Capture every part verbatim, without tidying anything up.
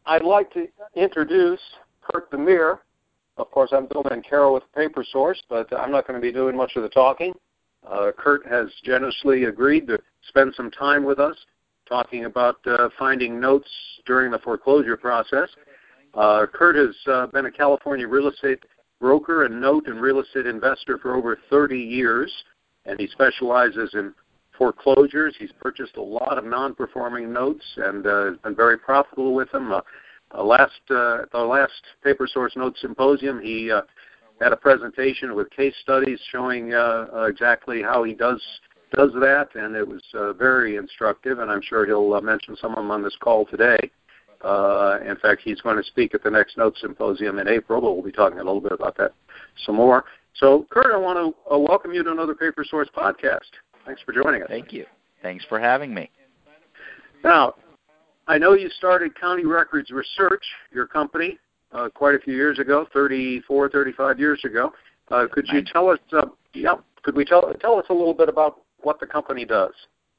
I'd like to introduce Kurt DeMere. Of course, I'm Bill Mancaro with Paper Source, but I'm not going to be doing much of the talking. Uh, Kurt has generously agreed to spend some time with us talking about uh, finding notes during the foreclosure process. Uh, Kurt has uh, been a California real estate broker and note and real estate investor for over thirty years, and he specializes in foreclosures. He's purchased a lot of non-performing notes and uh, has been very profitable with them. Uh, uh, last, uh, at the last Paper Source Note Symposium, he uh, had a presentation with case studies showing uh, uh, exactly how he does does that, and it was uh, very instructive, and I'm sure he'll uh, mention some of them on this call today. Uh, in fact, he's going to speak at the next Note Symposium in April, but we'll be talking a little bit about that some more. So, Kurt, I want to uh, welcome you to another Paper Source podcast. Thanks for joining us. Thank you. Thanks for having me. Now, I know you started County Records Research, your company, uh, quite a few years ago, thirty-four, thirty-five years ago. Uh, could you tell us, uh, yeah, could we tell, tell us a little bit about what the company does?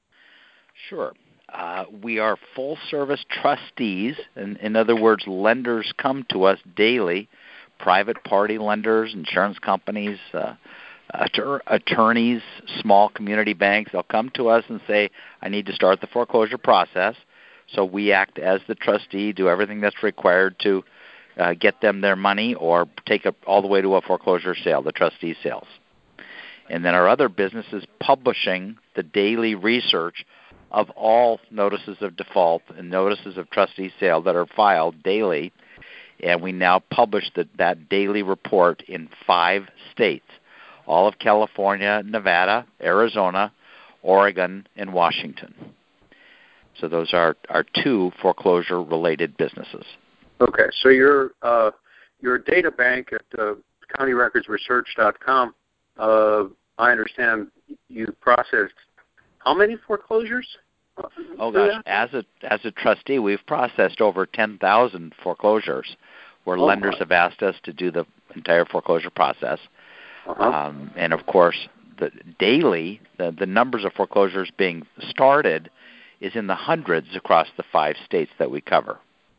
Sure. Uh, we are full-service trustees. In, in other words, lenders come to us daily, private party lenders, insurance companies, uh, attor- attorneys, small community banks. They'll come to us and say, I need to start the foreclosure process. So we act as the trustee, do everything that's required to uh, get them their money or take it all the way to a foreclosure sale, the trustee sales. And then our other business is publishing the daily research of all notices of default and notices of trustee sale that are filed daily, and we now publish the, that daily report in five states, all of California, Nevada, Arizona, Oregon, and Washington. So those are our two foreclosure-related businesses. Okay, so your uh, your data bank at uh, county records research dot com, uh, I understand you processed how many foreclosures? Oh gosh, as a as a trustee, we've processed over ten thousand foreclosures, where oh, lenders my. have asked us to do the entire foreclosure process. Uh-huh. Um, and of course, the daily the, the numbers of foreclosures being started is in the hundreds across the five states that we cover.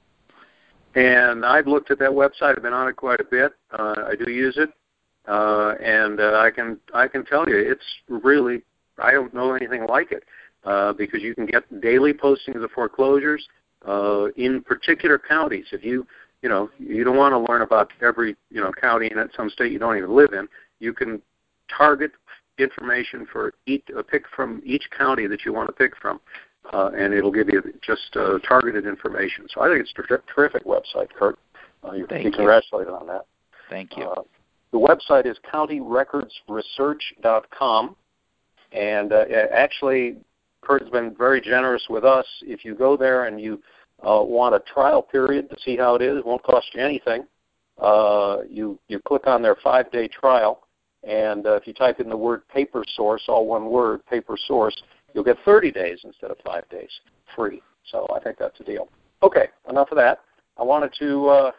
And I've looked at that website. I've been on it quite a bit. Uh, I do use it, uh, and uh, I can I can tell you it's really, I don't know anything like it. Uh, because you can get daily postings of foreclosures uh, in particular counties. If you, you know, you don't want to learn about every, you know, county in some state you don't even live in. You can target information for each, uh, pick from each county that you want to pick from, uh, and it'll give you just uh, targeted information. So I think it's a ter- terrific website, Kurt. Uh, you Thank be you. congratulated on that. Thank you. Uh, the website is county records research dot com, and uh, actually, Kurt's been very generous with us. If you go there and you uh, want a trial period to see how it is, it won't cost you anything. Uh, you you click on their five-day trial, and uh, if you type in the word Paper Source, all one word, Paper Source, you'll get thirty days instead of five days free. So I think that's a deal. Okay, enough of that. I wanted to uh,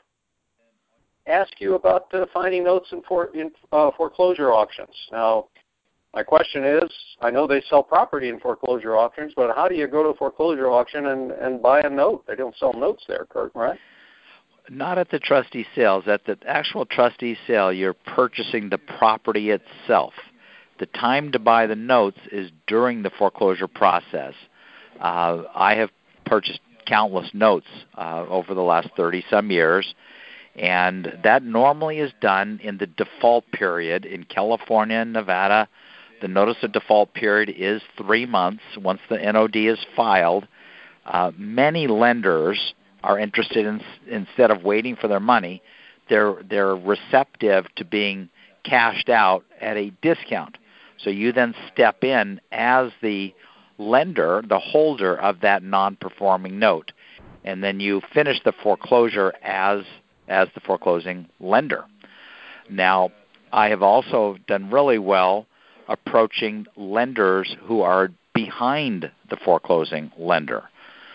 ask you about uh, finding notes in, for, in uh, foreclosure auctions. Now, my question is, I know they sell property in foreclosure auctions, but how do you go to a foreclosure auction and, and buy a note? They don't sell notes there, Kurt, right? Not at the trustee sales. At the actual trustee sale, you're purchasing the property itself. The time to buy the notes is during the foreclosure process. Uh, I have purchased countless notes uh, over the last thirty-some years, and that normally is done in the default period. In California and Nevada, the notice of default period is three months once the N O D is filed. Uh, many lenders are interested in, instead of waiting for their money, they're they're receptive to being cashed out at a discount. So you then step in as the lender, the holder of that non-performing note, and then you finish the foreclosure as as the foreclosing lender. Now, I have also done really well approaching lenders who are behind the foreclosing lender.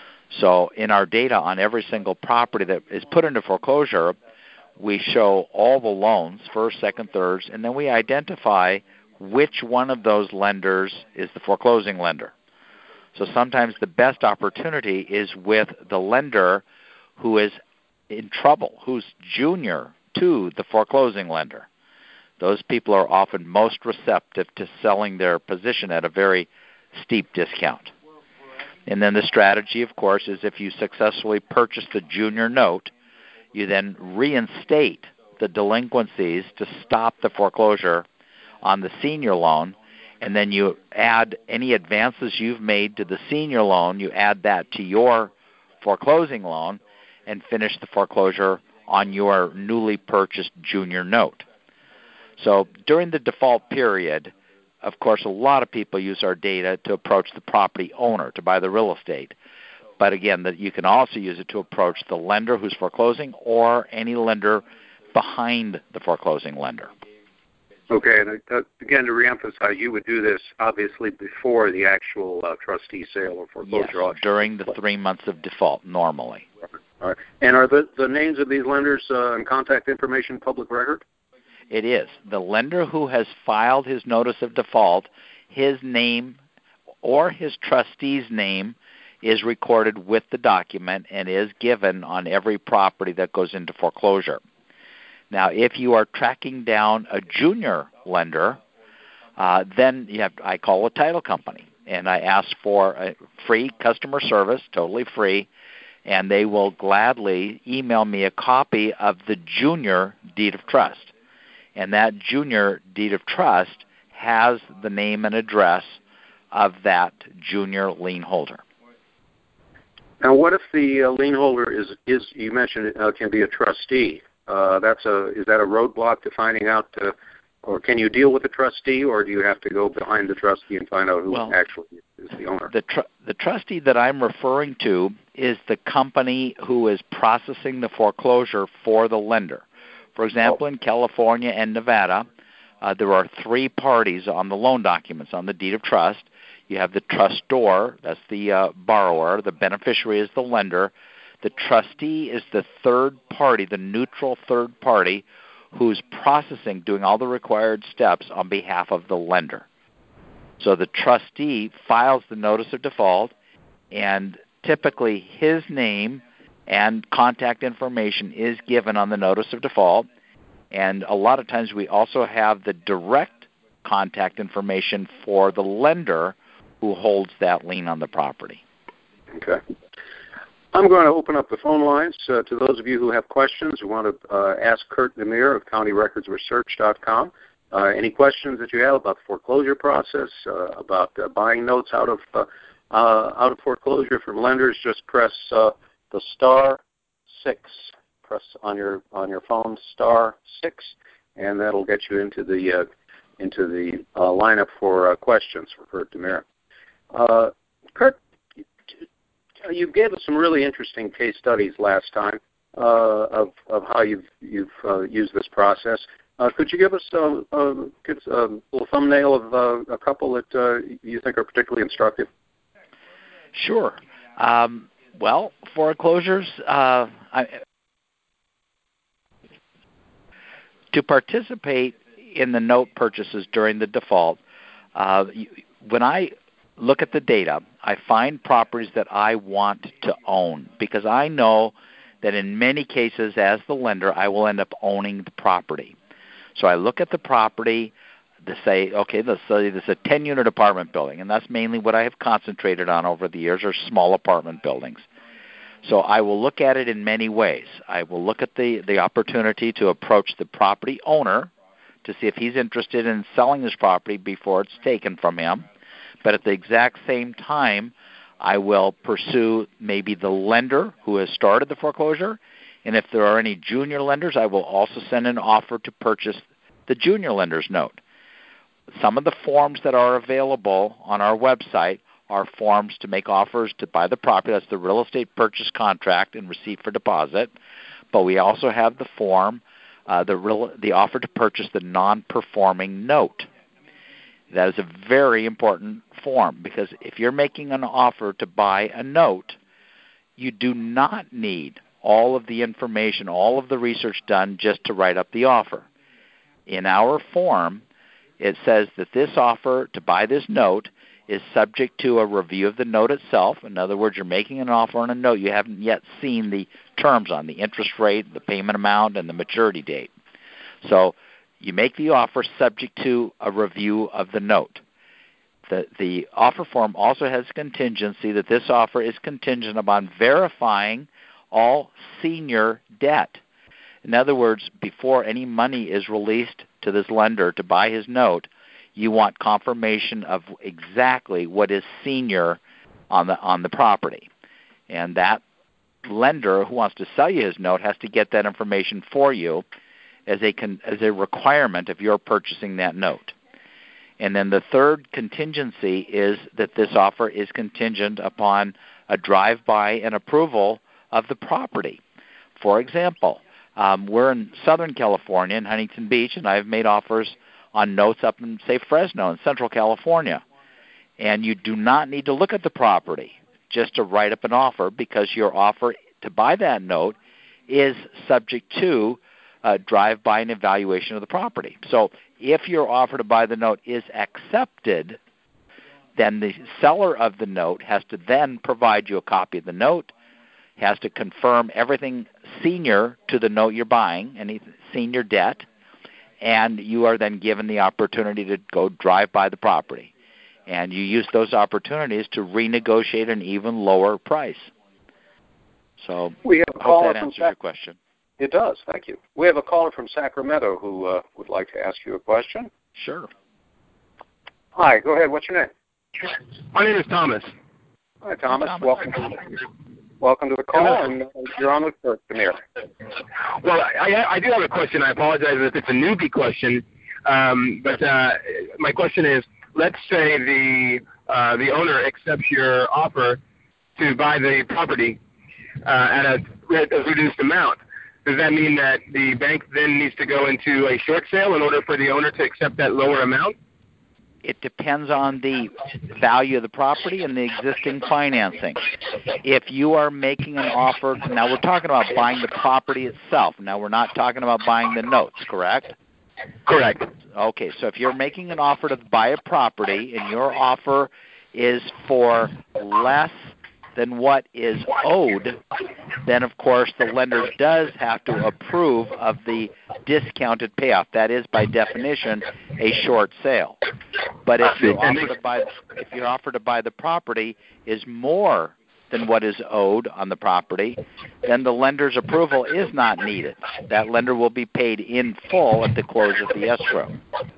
So in our data on every single property that is put into foreclosure, we show all the loans, first, second, thirds, and then we identify which one of those lenders is the foreclosing lender. So sometimes the best opportunity is with the lender who is in trouble, who's junior to the foreclosing lender. Those people are often most receptive to selling their position at a very steep discount. And then the strategy, of course, is if you successfully purchase the junior note, you then reinstate the delinquencies to stop the foreclosure on the senior loan, and then you add any advances you've made to the senior loan, you add that to your foreclosing loan, and finish the foreclosure on your newly purchased junior note. So during the default period, of course, a lot of people use our data to approach the property owner to buy the real estate. But again, that you can also use it to approach the lender who's foreclosing or any lender behind the foreclosing lender. Okay, and uh, again, to reemphasize, you would do this obviously before the actual uh, trustee sale or foreclosure yes, auction. During the three months of default, normally. All right. And are the, the names of these lenders uh, and contact information public record? It is. The lender who has filed his notice of default, his name or his trustee's name is recorded with the document and is given on every property that goes into foreclosure. Now, if you are tracking down a junior lender, uh, then you have, I call a title company, and I ask for a free customer service, totally free, and they will gladly email me a copy of the junior deed of trust. And that junior deed of trust has the name and address of that junior lien holder. Now, what if the uh, lien holder is, is you mentioned it uh, can be a trustee? Uh, that's a is that a roadblock to finding out, uh, or can you deal with the trustee, or do you have to go behind the trustee and find out who well, actually is the owner? The, tr- the trustee that I'm referring to is the company who is processing the foreclosure for the lender. For example, in California and Nevada, uh, there are three parties on the loan documents, on the deed of trust. You have the trustor, that's the uh, borrower. The beneficiary is the lender. The trustee is the third party, the neutral third party, who's processing, doing all the required steps on behalf of the lender. So the trustee files the notice of default, and typically his name and contact information is given on the notice of default. And a lot of times we also have the direct contact information for the lender who holds that lien on the property. Okay. I'm going to open up the phone lines uh, to those of you who have questions, who want to uh, ask Kurt Niemier of county records research dot com. Uh, any questions that you have about the foreclosure process, uh, about uh, buying notes out of uh, uh, out of foreclosure from lenders, just press uh, the star six. Press on your on your phone star six, and that'll get you into the uh, into the uh, lineup for uh, questions for Kurt Niemier. Uh, Kurt, you gave us some really interesting case studies last time uh, of of how you've you've uh, used this process. Uh, could you give us a, a, a little thumbnail of uh, a couple that uh, you think are particularly instructive? Sure. Um, well, foreclosures. Uh, I, to participate in the note purchases during the default, uh, when I look at the data, I find properties that I want to own because I know that in many cases as the lender, I will end up owning the property. So I look at the property to say, okay, let's say this is a ten-unit apartment building, and that's mainly what I have concentrated on over the years are small apartment buildings. So I will look at it in many ways. I will look at the, the opportunity to approach the property owner to see if he's interested in selling this property before it's taken from him. But at the exact same time, I will pursue maybe the lender who has started the foreclosure. And if there are any junior lenders, I will also send an offer to purchase the junior lender's note. Some of the forms that are available on our website are forms to make offers to buy the property. That's the real estate purchase contract and receipt for deposit. But we also have the form, uh, the real, the offer to purchase the non-performing note. That is a very important form because if you're making an offer to buy a note, you do not need all of the information, all of the research done just to write up the offer. In our form, it says that this offer to buy this note is subject to a review of the note itself. In other words, you're making an offer on a note. You haven't yet seen the terms on, the interest rate, the payment amount, and the maturity date. So you make the offer subject to a review of the note. The, the offer form also has contingency that this offer is contingent upon verifying all senior debt. In other words, before any money is released to this lender to buy his note, you want confirmation of exactly what is senior on the on the property. And that lender who wants to sell you his note has to get that information for you as a con, as a requirement of your purchasing that note. And then the third contingency is that this offer is contingent upon a drive-by and approval of the property. For example, um, we're in Southern California, in Huntington Beach, and I've made offers on notes up in, say, Fresno in Central California. And you do not need to look at the property just to write up an offer, because your offer to buy that note is subject to uh, drive-by and evaluation of the property. So if your offer to buy the note is accepted, then the seller of the note has to then provide you a copy of the note, has to confirm everything senior to the note you're buying, any senior debt, and you are then given the opportunity to go drive by the property. And you use those opportunities to renegotiate an even lower price. So we have a I caller hope that from answers Sac- your question. It does, thank you. We have a caller from Sacramento who uh, would like to ask you a question. Sure. Hi, go ahead. What's your name? My name is Thomas. Hi, Thomas. Thomas. Welcome to the, welcome to the call, Hello. and uh, you're on with Kurt Demir. Well, I, I do have a question. I apologize if it's a newbie question, um, but uh, my question is, let's say the uh, the owner accepts your offer to buy the property uh, at a, a reduced amount. Does that mean that the bank then needs to go into a short sale in order for the owner to accept that lower amount? It depends on the value of the property and the existing financing. If you are making an offer, now we're talking about buying the property itself. Now we're not talking about buying the notes, correct? Correct. Okay, so if you're making an offer to buy a property and your offer is for less than what is owed, then of course the lender does have to approve of the discounted payoff. That is, by definition, a short sale. But if your offer to buy if your offer to buy the property is more than what is owed on the property, then the lender's approval is not needed. That lender will be paid in full at the close of the escrow.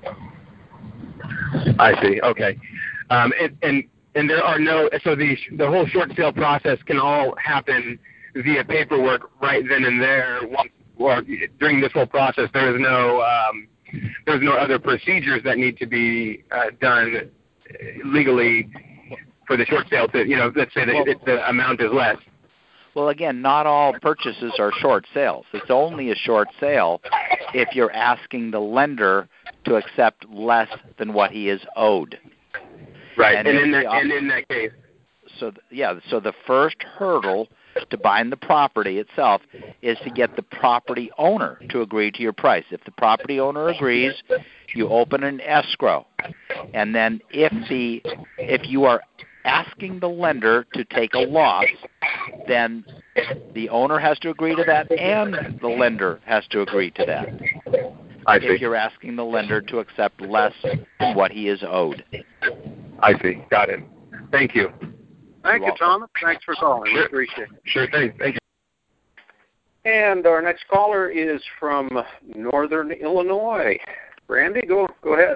I see. Okay. Um, and, and and there are no so the the whole short sale process can all happen via paperwork right then and there. Or during this whole process, there is no um, there's no other procedures that need to be uh, done legally for the short sale to, you know, let's say that well, it, the amount is less. Well, again, not all purchases are short sales. It's only a short sale if you're asking the lender to accept less than what he is owed. Right, and, and, in, that, and in that case. So, yeah, so the first hurdle to buying the property itself is to get the property owner to agree to your price. If the property owner agrees, you open an escrow. And then if the if you are asking the lender to take a loss, then the owner has to agree to that and the lender has to agree to that. I see. If you're asking the lender to accept less than what he is owed. I see. Got it. Thank you. Thank you, Thomas. Thanks for calling. Sure. We appreciate it. Sure thing. Thank you. And our next caller is from Northern Illinois. Randy, go go ahead.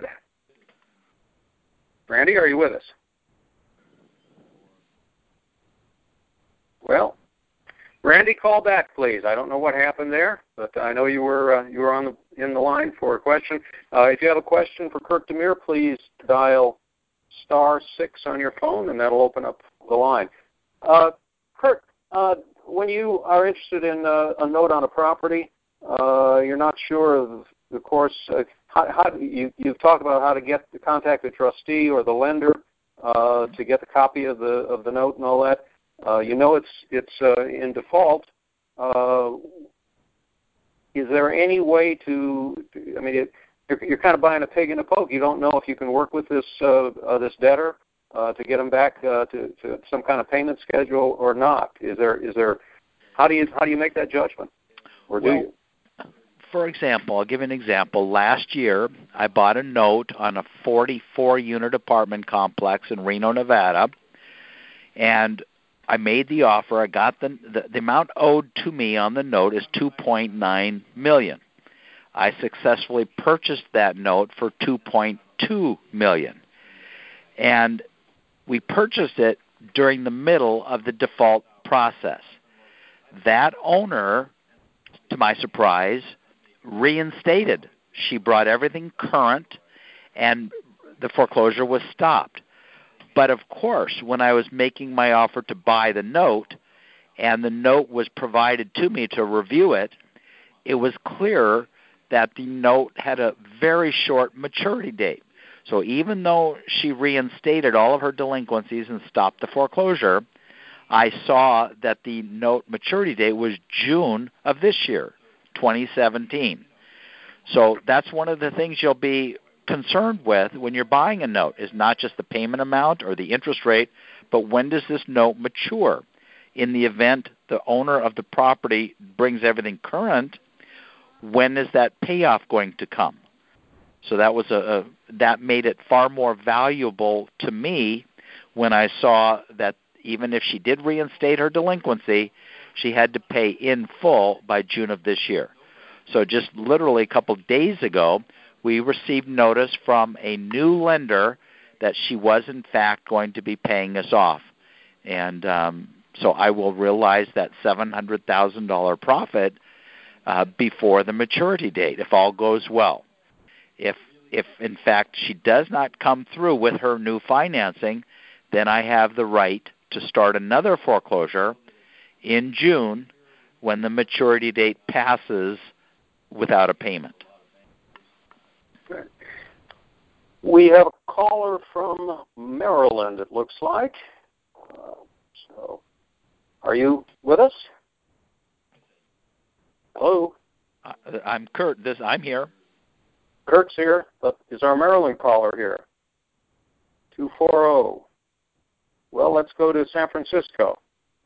Randy, are you with us? Well, Randy, call back, please. I don't know what happened there, but I know you were uh, you were on the in the line for a question. Uh, if you have a question for Kurt Demir, please dial star six on your phone, and that'll open up the line. Uh, Kurt, uh, when you are interested in uh, a note on a property, uh, you're not sure of, of course, uh, how, how you you've talked about how to get to contact the trustee or the lender uh, to get the copy of the of the note and all that. Uh, you know it's it's uh, in default. Uh, is there any way to? I mean, it, you're, you're kind of buying a pig in a poke. You don't know if you can work with this uh, uh, this debtor uh, to get him back uh, to, to some kind of payment schedule or not. Is there is there How do you how do you make that judgment, or do well, you? For example, I'll give you an example. Last year, I bought a note on a forty-four unit apartment complex in Reno, Nevada, and I made the offer. I got the, the the amount owed to me on the note is two point nine million dollars. I successfully purchased that note for two point two million dollars, and we purchased it during the middle of the default process. That owner, to my surprise, reinstated. She brought everything current, and the foreclosure was stopped. But of course, when I was making my offer to buy the note, and the note was provided to me to review it, it was clear that the note had a very short maturity date. So even though she reinstated all of her delinquencies and stopped the foreclosure, I saw that the note maturity date was June of this year, twenty seventeen. So that's one of the things you'll be concerned with when you're buying a note, is not just the payment amount or the interest rate, but when does this note mature? In the event the owner of the property brings everything current, when is that payoff going to come? So that was a, a that made it far more valuable to me when I saw that even if she did reinstate her delinquency, she had to pay in full by June of this year. So just literally a couple days ago, we received notice from a new lender that she was in fact going to be paying us off. And um, so I will realize that seven hundred thousand dollars profit uh, before the maturity date, if all goes well. If, if in fact she does not come through with her new financing, then I have the right to start another foreclosure in June when the maturity date passes without a payment. Okay. We have a caller from Maryland, it looks like. Uh, so, are you with us? Hello? Uh, I'm Kurt. This I'm here. Kurt's here, but is our Maryland caller here? two four zero. Well, let's go to San Francisco.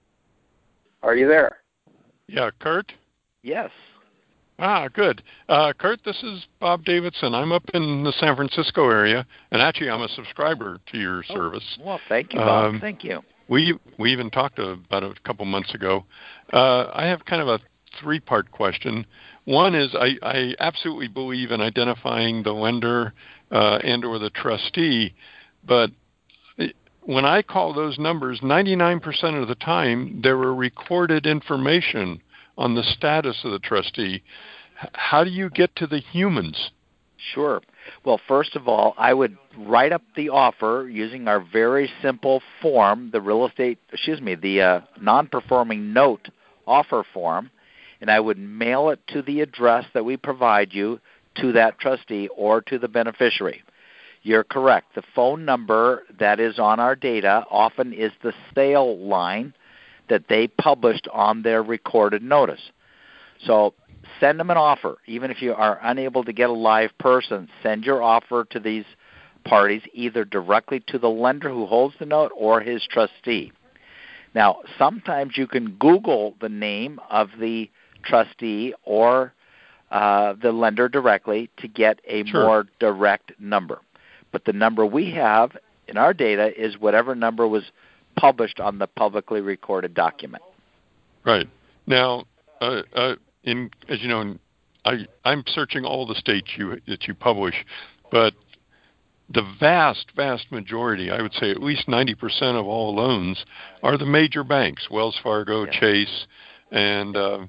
Are you there? Yeah, Kurt? Yes. Ah, good. Uh, Kurt, this is Bob Davidson. I'm up in the San Francisco area, and actually I'm a subscriber to your Oh, service. well, thank you, Bob. Um, thank you. We we even talked about it a couple months ago. Uh, I have kind of a three-part question. One is I, I absolutely believe in identifying the lender uh, and or the trustee, but when I call those numbers, ninety-nine percent of the time there were recorded information on the status of the trustee. How do you get to the humans? Sure. Well, first of all, I would write up the offer using our very simple form, the real estate, excuse me, the uh, non-performing note offer form, and I would mail it to the address that we provide you to that trustee or to the beneficiary. You're correct. The phone number that is on our data often is the sale line that they published on their recorded notice. So send them an offer. Even if you are unable to get a live person, send your offer to these parties either directly to the lender who holds the note or his trustee. Now, sometimes you can Google the name of the trustee or uh, the lender directly to get a Sure. more direct number. But the number we have in our data is whatever number was published on the publicly recorded document. Right. Now, uh, uh, in as you know, I, I'm searching all the states you that you publish, but the vast, vast majority, I would say at least ninety percent of all loans, are the major banks, Wells Fargo, Yes. Chase, and uh,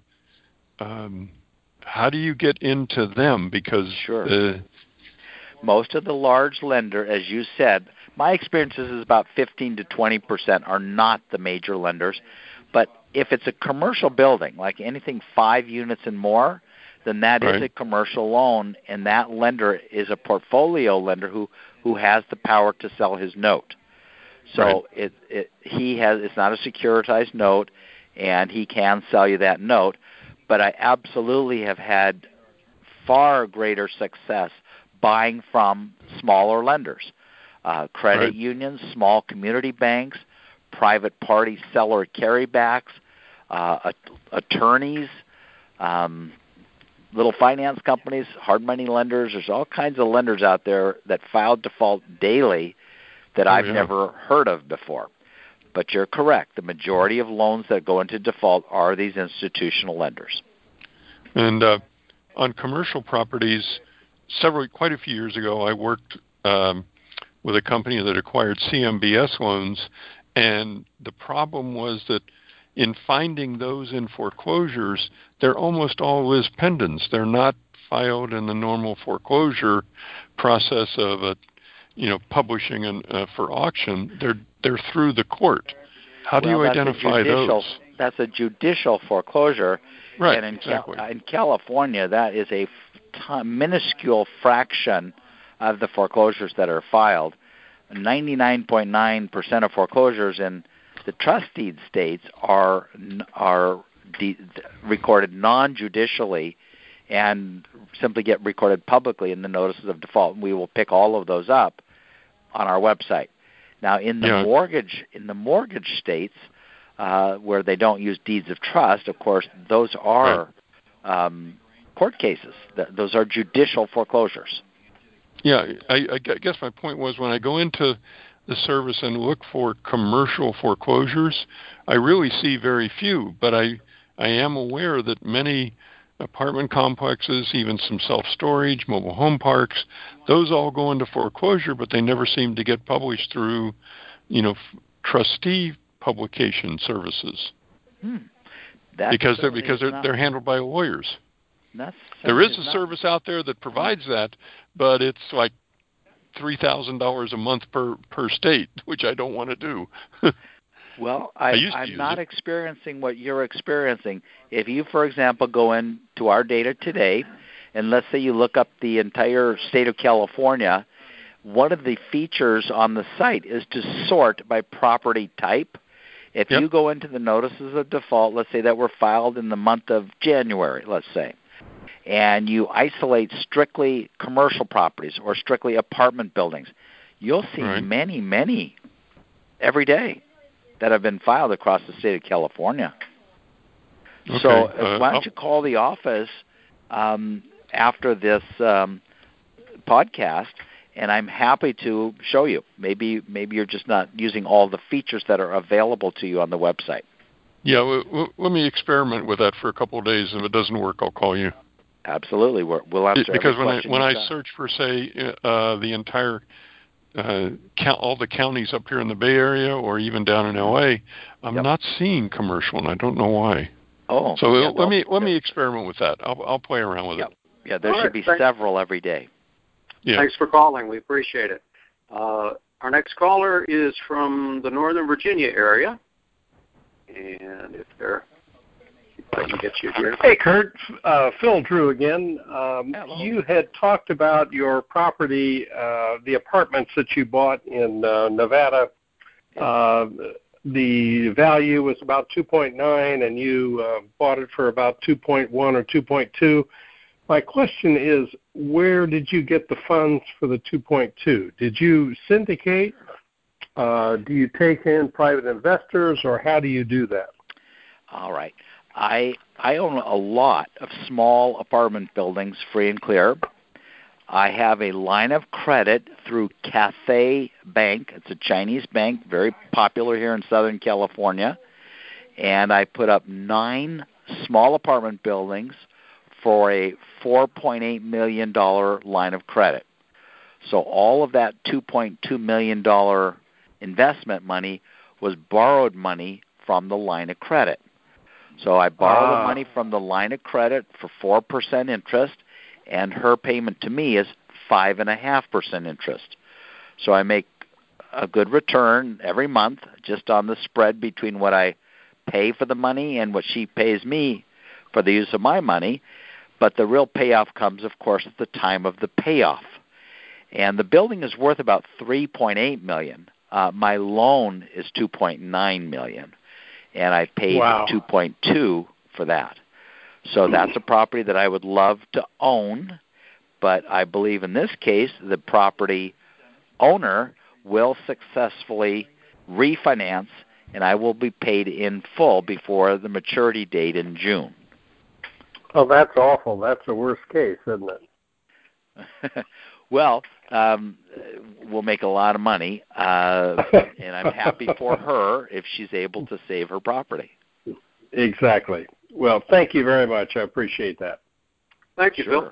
um, how do you get into them? Because Sure. uh, Most of the large lender, as you said, my experience is about fifteen to twenty percent are not the major lenders. But if it's a commercial building, like anything five units and more, then that right. is a commercial loan, and that lender is a portfolio lender who, who has the power to sell his note. So Right. it, it he has it's not a securitized note, and he can sell you that note. But I absolutely have had far greater success buying from smaller lenders, uh, credit Right. unions, small community banks, private party seller carrybacks, uh, attorneys, um, little finance companies, hard money lenders. There's all kinds of lenders out there that file default daily that oh, I've yeah. never heard of before. But you're correct. The majority of loans that go into default are these institutional lenders. And uh, on commercial properties, several, quite a few years ago, I worked um, with a company that acquired C M B S loans, and the problem was that in finding those in foreclosures, they're almost always pendants. They're not filed in the normal foreclosure process of a, you know, publishing an, uh, for auction. They're they're through the court. How do well, you that's identify a judicial, those? That's a judicial foreclosure. Right, and in, exactly. Cal- in California, that is a f- minuscule fraction of the foreclosures that are filed. ninety-nine point nine percent of foreclosures in the trust deed states are are de- recorded non-judicially and simply get recorded publicly in the notices of default. And we will pick all of those up on our website. Now, in the yeah. mortgage in the mortgage states uh, where they don't use deeds of trust, of course, those are right. um, court cases. Th- those are judicial foreclosures. Yeah, I, I guess my point was when I go into the service and look for commercial foreclosures, I really see very few, but I I am aware that many apartment complexes, even some self-storage, mobile home parks, those all go into foreclosure, but they never seem to get published through, you know, f- trustee publication services. Hmm. That because they're because they're not, they're handled by lawyers. That's there is a not, service out there that provides that, but it's like three thousand dollars a month per, per state, which I don't want to do. Well, I, I I'm not it. experiencing what you're experiencing. If you, for example, go into our data today, and let's say you look up the entire state of California, one of the features on the site is to sort by property type. If yep. you go into the notices of default, let's say that were filed in the month of January, let's say, and you isolate strictly commercial properties or strictly apartment buildings, you'll see right. many, many every day that have been filed across the state of California. Okay. So uh, why don't I'll... you call the office um, after this um, podcast, and I'm happy to show you. Maybe maybe you're just not using all the features that are available to you on the website. Yeah, well, well, let me experiment with that for a couple of days. If it doesn't work, I'll call you. Absolutely. We're, we'll answer because every when question I when I got. search for, say, uh, the entire uh, count, all the counties up here in the Bay Area or even down in L A, I'm yep. not seeing commercial, and I don't know why. Oh, so yeah, let well, me let me experiment with that. I'll I'll play around with yep. it. Yeah, there all should right, be thanks. several every day. Yeah. Thanks for calling. We appreciate it. Uh, our next caller is from the Northern Virginia area, and if they're if I can get you here. Hey, Kurt. Uh, Phil Drew again. Um, you had talked about your property, uh, the apartments that you bought in uh, Nevada. Uh, the value was about two point nine, and you uh, bought it for about two point one or two point two. My question is, where did you get the funds for the two point two? Did you syndicate? Uh, do you take in private investors, or how do you do that? All right. I I own a lot of small apartment buildings, free and clear. I have a line of credit through Cathay Bank. It's a Chinese bank, very popular here in Southern California. And I put up nine small apartment buildings for a four point eight million dollars line of credit. So all of that two point two million dollars investment money was borrowed money from the line of credit. So I borrow ah. the money from the line of credit for four percent interest, and her payment to me is five point five percent interest. So I make a good return every month just on the spread between what I pay for the money and what she pays me for the use of my money. But the real payoff comes, of course, at the time of the payoff. And the building is worth about three point eight million dollars. Uh, my loan is two point nine million dollars, and I paid wow. two point two for that. So that's a property that I would love to own, but I believe in this case the property owner will successfully refinance and I will be paid in full before the maturity date in June. Oh, that's awful. That's the worst case, isn't it? Well, um, we'll make a lot of money, uh, and I'm happy for her if she's able to save her property. Exactly. Well, thank you very much. I appreciate that. Thank you, Sure. Bill.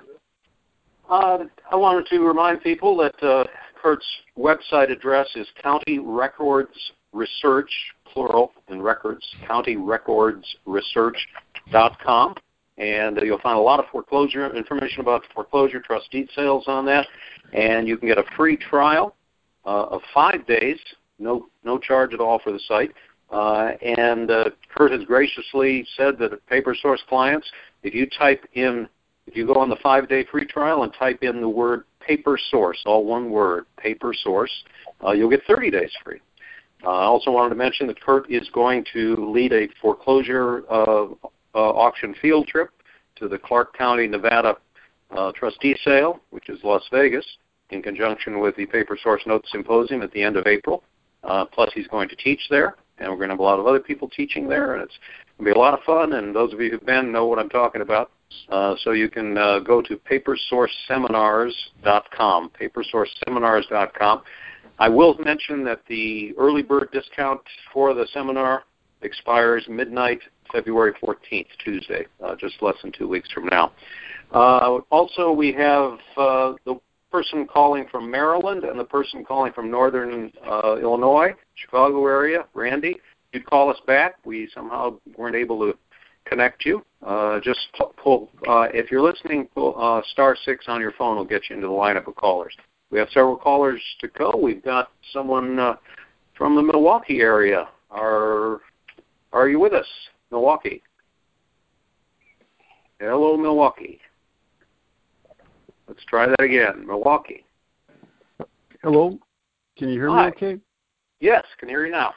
Uh, I wanted to remind people that uh, Kurt's website address is County Records Research, plural, in records, county records research dot com. And uh, you'll find a lot of foreclosure information about foreclosure trust deed sales on that. And you can get a free trial uh, of five days, no no charge at all for the site. Uh, and uh, Kurt has graciously said that Paper Source clients, if you type in, if you go on the five-day free trial and type in the word Paper Source, all one word, Paper Source, uh, you'll get thirty days free. Uh, I also wanted to mention that Kurt is going to lead a foreclosure uh, uh, auction field trip to the Clark County, Nevada uh, trustee sale, which is Las Vegas, in conjunction with the Paper Source Note Symposium at the end of April. Uh, plus, he's going to teach there, and we're going to have a lot of other people teaching there, and it's going to be a lot of fun, and those of you who've been know what I'm talking about. Uh, so you can uh, go to paper source seminars dot com, paper source seminars dot com. I will mention that the early bird discount for the seminar expires midnight February fourteenth, Tuesday, uh, just less than two weeks from now. Uh, also, we have uh, the person calling from Maryland and the person calling from northern uh, Illinois, Chicago area, Randy. You'd call us back. We somehow weren't able to connect you. Uh, just pull, uh, if you're listening, pull, uh, star six on your phone will get you into the lineup of callers. We have several callers to go. We've got someone uh, from the Milwaukee area. Are are you with us, Milwaukee? Hello, Milwaukee. Let's try that again. Milwaukee. Hello. Can you hear Hi. me okay? Yes, can hear you now.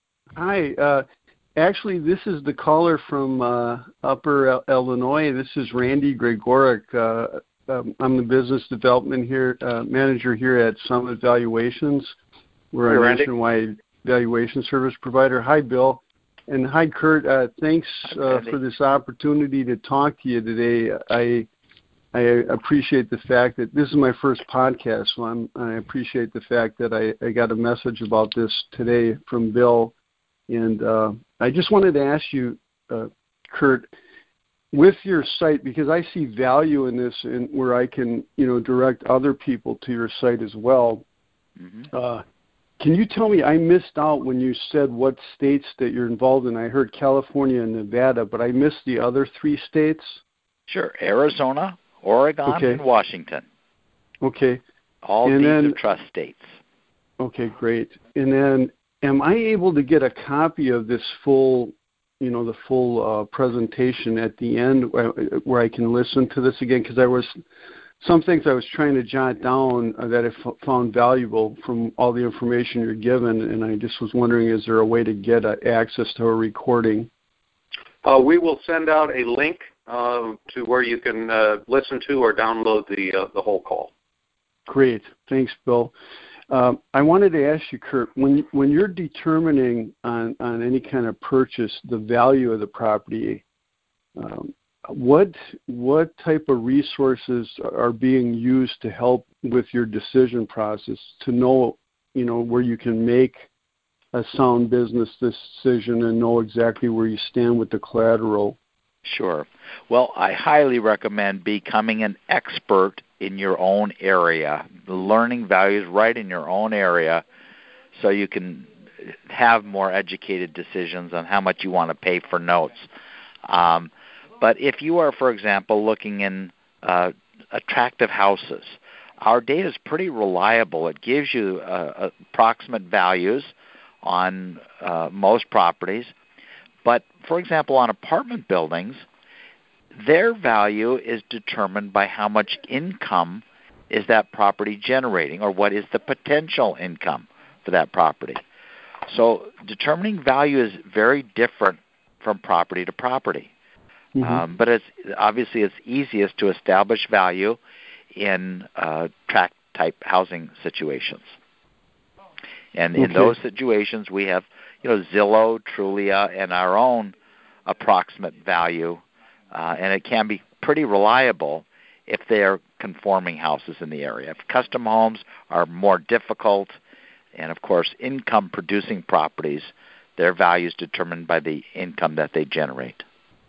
Hi. Uh, actually, this is the caller from uh, Upper Illinois. This is Randy Gregorek. Uh, um, I'm the business development here uh, manager here at Summit Valuations. We're Hey, a Randy. nationwide valuation service provider. Hi, Bill. And hi, Kurt. Uh, thanks uh, for this opportunity to talk to you today. I I appreciate the fact that this is my first podcast, so I'm, I appreciate the fact that I, I got a message about this today from Bill. And uh, I just wanted to ask you, uh, Kurt, with your site, because I see value in this and where I can, you know, direct other people to your site as well. Mm-hmm. Uh, can you tell me, I missed out when you said what states that you're involved in. I heard California and Nevada, but I missed the other three states. Sure, Arizona, Oregon, okay. and Washington. Okay. All and deeds then, of trust states. Okay, great. And then am I able to get a copy of this full, you know, the full uh, presentation at the end where, where I can listen to this again? Because there was some things I was trying to jot down uh, that I f- found valuable from all the information you're given, and I just was wondering, is there a way to get uh, access to a recording? Uh, we will send out a link Uh, to where you can uh, listen to or download the uh, the whole call. Great, thanks, Bill. Um, I wanted to ask you, Kurt, when when you're determining on, on any kind of purchase the value of the property, um, what what type of resources are being used to help with your decision process to know, you know, where you can make a sound business decision and know exactly where you stand with the collateral? Sure. Well, I highly recommend becoming an expert in your own area, learning values right in your own area so you can have more educated decisions on how much you want to pay for notes. Um, but if you are, for example, looking in uh, attractive houses, our data is pretty reliable. It gives you uh, approximate values on uh, most properties. But, for example, on apartment buildings, their value is determined by how much income is that property generating, or what is the potential income for that property. So determining value is very different from property to property. Mm-hmm. Um, but it's obviously it's easiest to establish value in uh, tract-type housing situations. And okay. in those situations, we have you know, Zillow, Trulia, and our own approximate value, uh, and it can be pretty reliable if they are conforming houses in the area. If custom homes are more difficult, and of course income-producing properties, their value is determined by the income that they generate.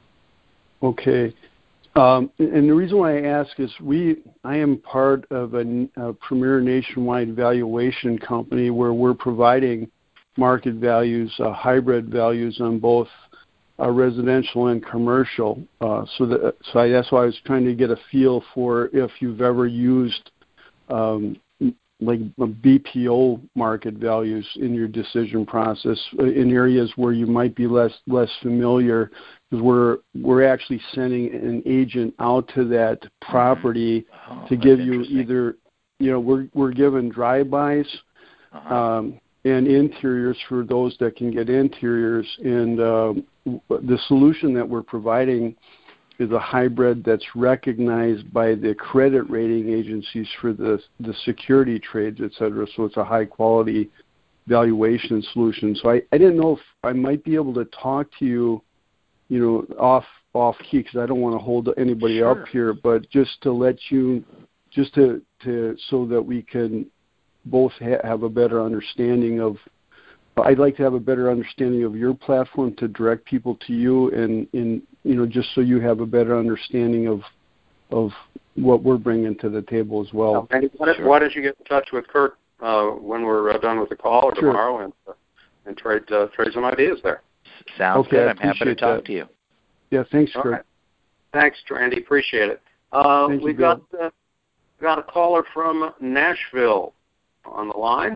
Okay. Um, and the reason why I ask is we, I am part of a, a premier nationwide valuation company where we're providing market values, uh, hybrid values on both uh, residential and commercial. Uh, so that, so I, that's why I was trying to get a feel for if you've ever used um, like B P O market values in your decision process in areas where you might be less less familiar, because we're we're actually sending an agent out to that property oh, to give you either, you know, we're we're given drive-bys uh-huh. um, and interiors for those that can get interiors, and uh, the solution that we're providing is a hybrid that's recognized by the credit rating agencies for the the security trades, et cetera. So it's a high quality valuation solution. So I, I didn't know if I might be able to talk to you, you know, off off key, because I don't want to hold anybody sure. up here, but just to let you, just to, to so that we can both ha- have a better understanding of. I'd like to have a better understanding of your platform to direct people to you, and, and you know, just so you have a better understanding of of what we're bringing to the table as well. Okay. Why, sure. why don't you get in touch with Kurt uh, when we're uh, done with the call or sure. tomorrow, and uh, and trade uh, trade some ideas there. Sounds okay, good. I'm happy to talk that. to you. Yeah, thanks, Kurt. Right. Thanks, Randy. Appreciate it. Uh, Thank we've you, got uh, got a caller from Nashville on the line.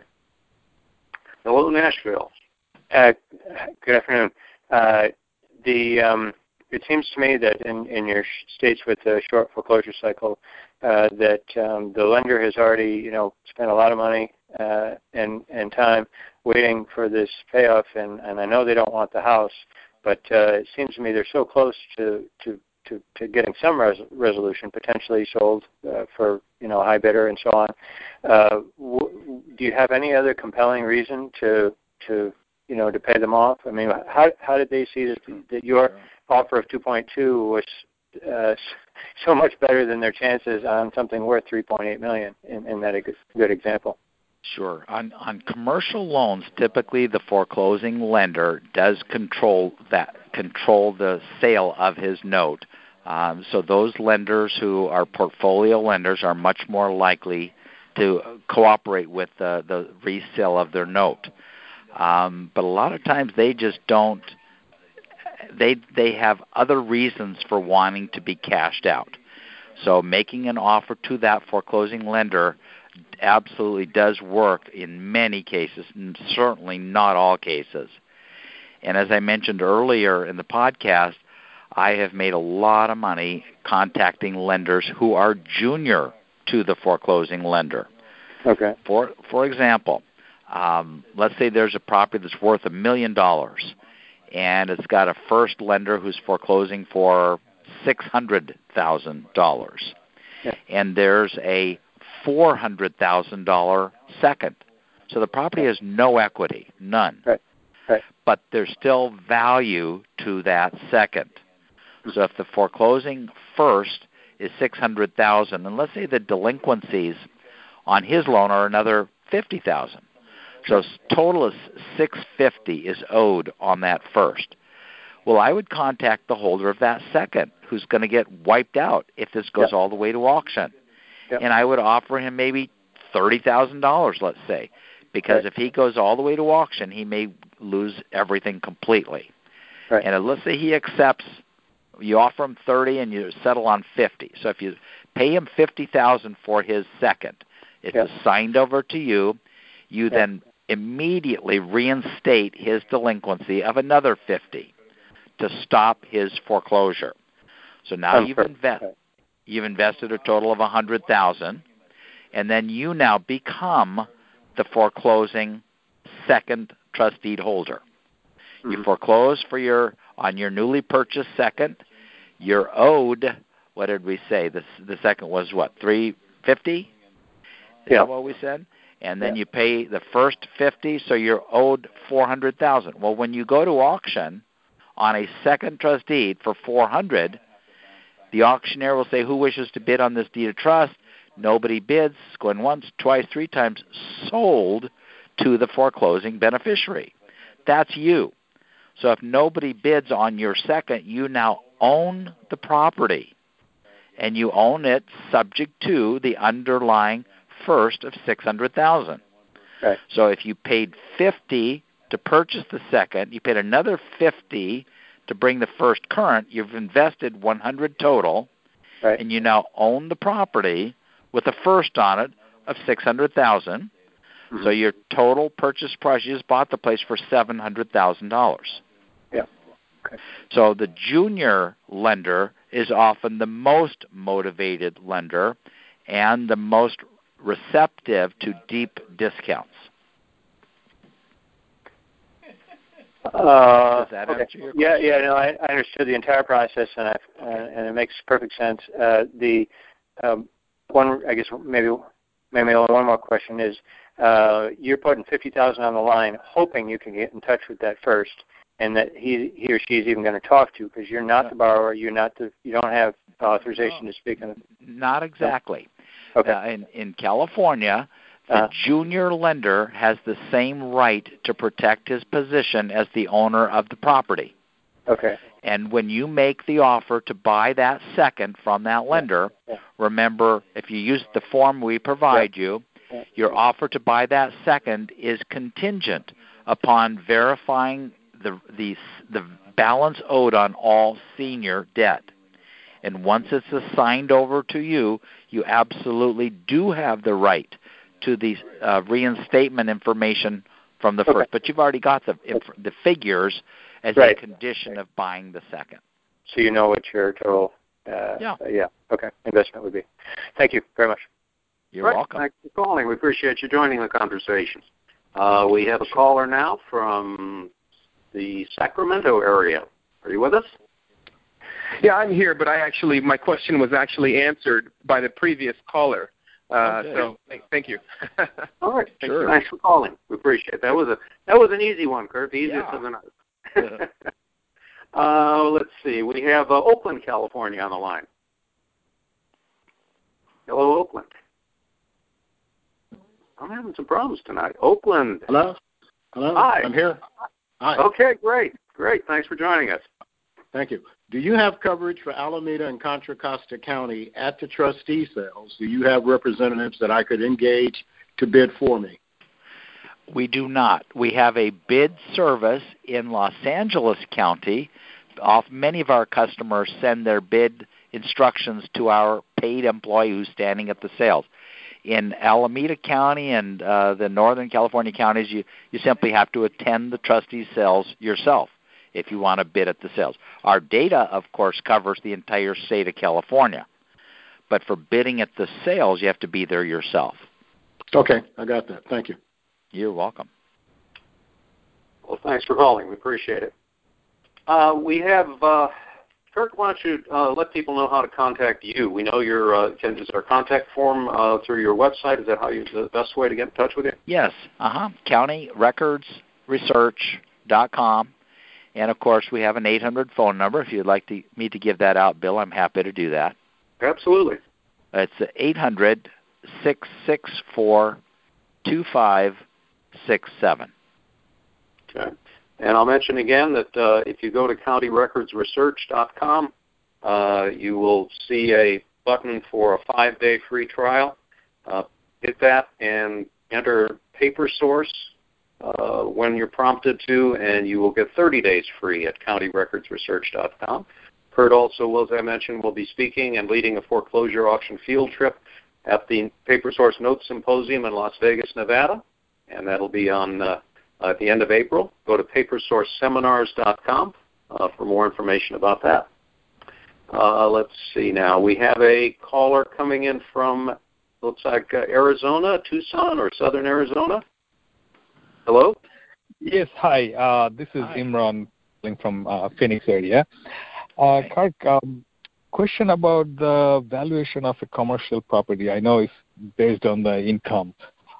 Hello, Nashville. Uh, good afternoon. Uh, the um, it seems to me that in, in your states with the short foreclosure cycle, uh, that um, the lender has already, you know, spent a lot of money uh, and and time waiting for this payoff, and, and I know they don't want the house, but uh, it seems to me they're so close to to, to, to getting some res- resolution, potentially sold uh, for, you know, a high bidder and so on. Uh, w- do you have any other compelling reason to to you know, to pay them off? I mean, how how did they see that, that your offer of two point two was uh, so much better than their chances on something worth three point eight million dollars? In, in that a good, good example. Sure. On on commercial loans, typically the foreclosing lender does control that control the sale of his note. Um, so those lenders who are portfolio lenders are much more likely to cooperate with the, the resale of their note. Um, but a lot of times they just don't. They they have other reasons for wanting to be cashed out. So making an offer to that foreclosing lender absolutely does work in many cases, and certainly not all cases. And as I mentioned earlier in the podcast, I have made a lot of money contacting lenders who are junior to the foreclosing lender. Okay. For for example, um, let's say there's a property that's worth a million dollars, and it's got a first lender who's foreclosing for six hundred thousand dollars, yeah. and there's a four hundred thousand dollars second. So the property has no equity, none. Right. Right. But there's still value to that second. So if the foreclosing first is six hundred thousand dollars, and let's say the delinquencies on his loan are another fifty thousand dollars. So total is six hundred fifty thousand dollars is owed on that first. Well, I would contact the holder of that second, who's going to get wiped out if this goes yep. all the way to auction. Yep. And I would offer him maybe thirty thousand dollars, let's say, because right. if he goes all the way to auction, he may lose everything completely. Right. And let's say he accepts, you offer him thirty and you settle on fifty. So if you pay him fifty thousand dollars for his second, it's yep. assigned over to you. You yep. then immediately reinstate his delinquency of another fifty to stop his foreclosure. So now you've, invest, you've invested a total of one hundred thousand dollars, and then you now become the foreclosing second trust deed holder. Mm-hmm. You foreclose for your on your newly purchased second. You're owed, what did we say? The, the second was what, three hundred fifty dollars? Is yeah. that what we said? and then yeah. you pay the first fifty, so you're owed four hundred thousand dollars. Well, when you go to auction on a second trust deed for four hundred thousand dollars, the auctioneer will say, who wishes to bid on this deed of trust? Nobody bids. Going once, twice, three times, sold to the foreclosing beneficiary. That's you. So if nobody bids on your second, you now own the property, and you own it subject to the underlying first of six hundred thousand dollars. Right. So if you paid fifty to purchase the second, you paid another fifty to bring the first current, you've invested one hundred total, right. and you now own the property with a first on it of six hundred thousand dollars. Mm-hmm. So your total purchase price, you just bought the place for seven hundred thousand dollars. Yeah. Okay. So the junior lender is often the most motivated lender and the most receptive to deep discounts. Uh, Does that okay. answer your question? Yeah, yeah. No, I, I understood the entire process, and I, uh, and it makes perfect sense. Uh, the um, one, I guess, maybe maybe one more question is: uh, you're putting fifty thousand on the line, hoping you can get in touch with that first, and that he he or she is even going to talk to, because you're not no. the borrower, you're not the, you don't have authorization no. to speak on it. Not exactly. No? Okay. Uh, in in California, the uh-huh. junior lender has the same right to protect his position as the owner of the property. Okay. And when you make the offer to buy that second from that lender, yeah. Yeah. remember, if you use the form we provide yeah. you, yeah. your offer to buy that second is contingent upon verifying the the the balance owed on all senior debt. And once it's assigned over to you, you absolutely do have the right to the uh, reinstatement information from the first. Okay. But you've already got the inf- the figures as right. a condition right. of buying the second. So you know what your total uh, yeah. Uh, yeah, okay, investment would be. Thank you very much. You're right. welcome. Thanks for calling. We appreciate you joining the conversation. Uh, we have a caller now from the Sacramento area. Are you with us? Yeah, I'm here, but I actually, my question was actually answered by the previous caller. Uh, okay. So th- thank you. All right. Sure. Thanks for calling. We appreciate it. That was a that was an easy one, Kurt. Easier yeah. than others. uh, let's see. We have uh, Oakland, California, on the line. Hello, Oakland. I'm having some problems tonight. Oakland. Hello. Hello. Hi. I'm here. Hi. Okay, great, great. Thanks for joining us. Thank you. Do you have coverage for Alameda and Contra Costa County at the trustee sales? Do you have representatives that I could engage to bid for me? We do not. We have a bid service in Los Angeles County. Off, many of our customers send their bid instructions to our paid employee who's standing at the sales. In Alameda County and uh, the Northern California counties, you, you simply have to attend the trustee sales yourself if you want to bid at the sales. Our data, of course, covers the entire state of California. But for bidding at the sales, you have to be there yourself. Okay, I got that. Thank you. You're welcome. Well, thanks for calling. We appreciate it. Uh, we have, uh, Kirk, why don't you uh, let people know how to contact you? We know your, uh, can, is there a contact form uh, through your website? Is that how you, the best way to get in touch with you? Yes, uh-huh, county records research dot com. And, of course, we have an eight hundred phone number. If you'd like to, me to give that out, Bill, I'm happy to do that. Absolutely. It's eight hundred, six six four, two five six seven. Okay. And I'll mention again that uh, if you go to county records research dot com, uh, you will see a button for a five-day free trial. Uh, hit that and enter PaperSource uh, when you're prompted to, and you will get thirty days free at county records research dot com. Kurt also, as I mentioned, will be speaking and leading a foreclosure auction field trip at the PaperSource Note Symposium in Las Vegas, Nevada, and that'll be on uh, at the end of April. Go to paper source seminars dot com uh, for more information about that. Uh, let's see now. We have a caller coming in from, looks like uh, Arizona, Tucson, or Southern Arizona. Hello? Yes, hi. Uh, this is hi. Imran calling from uh, Phoenix area. Uh, Kirk, um, question about the valuation of a commercial property. I know it's based on the income.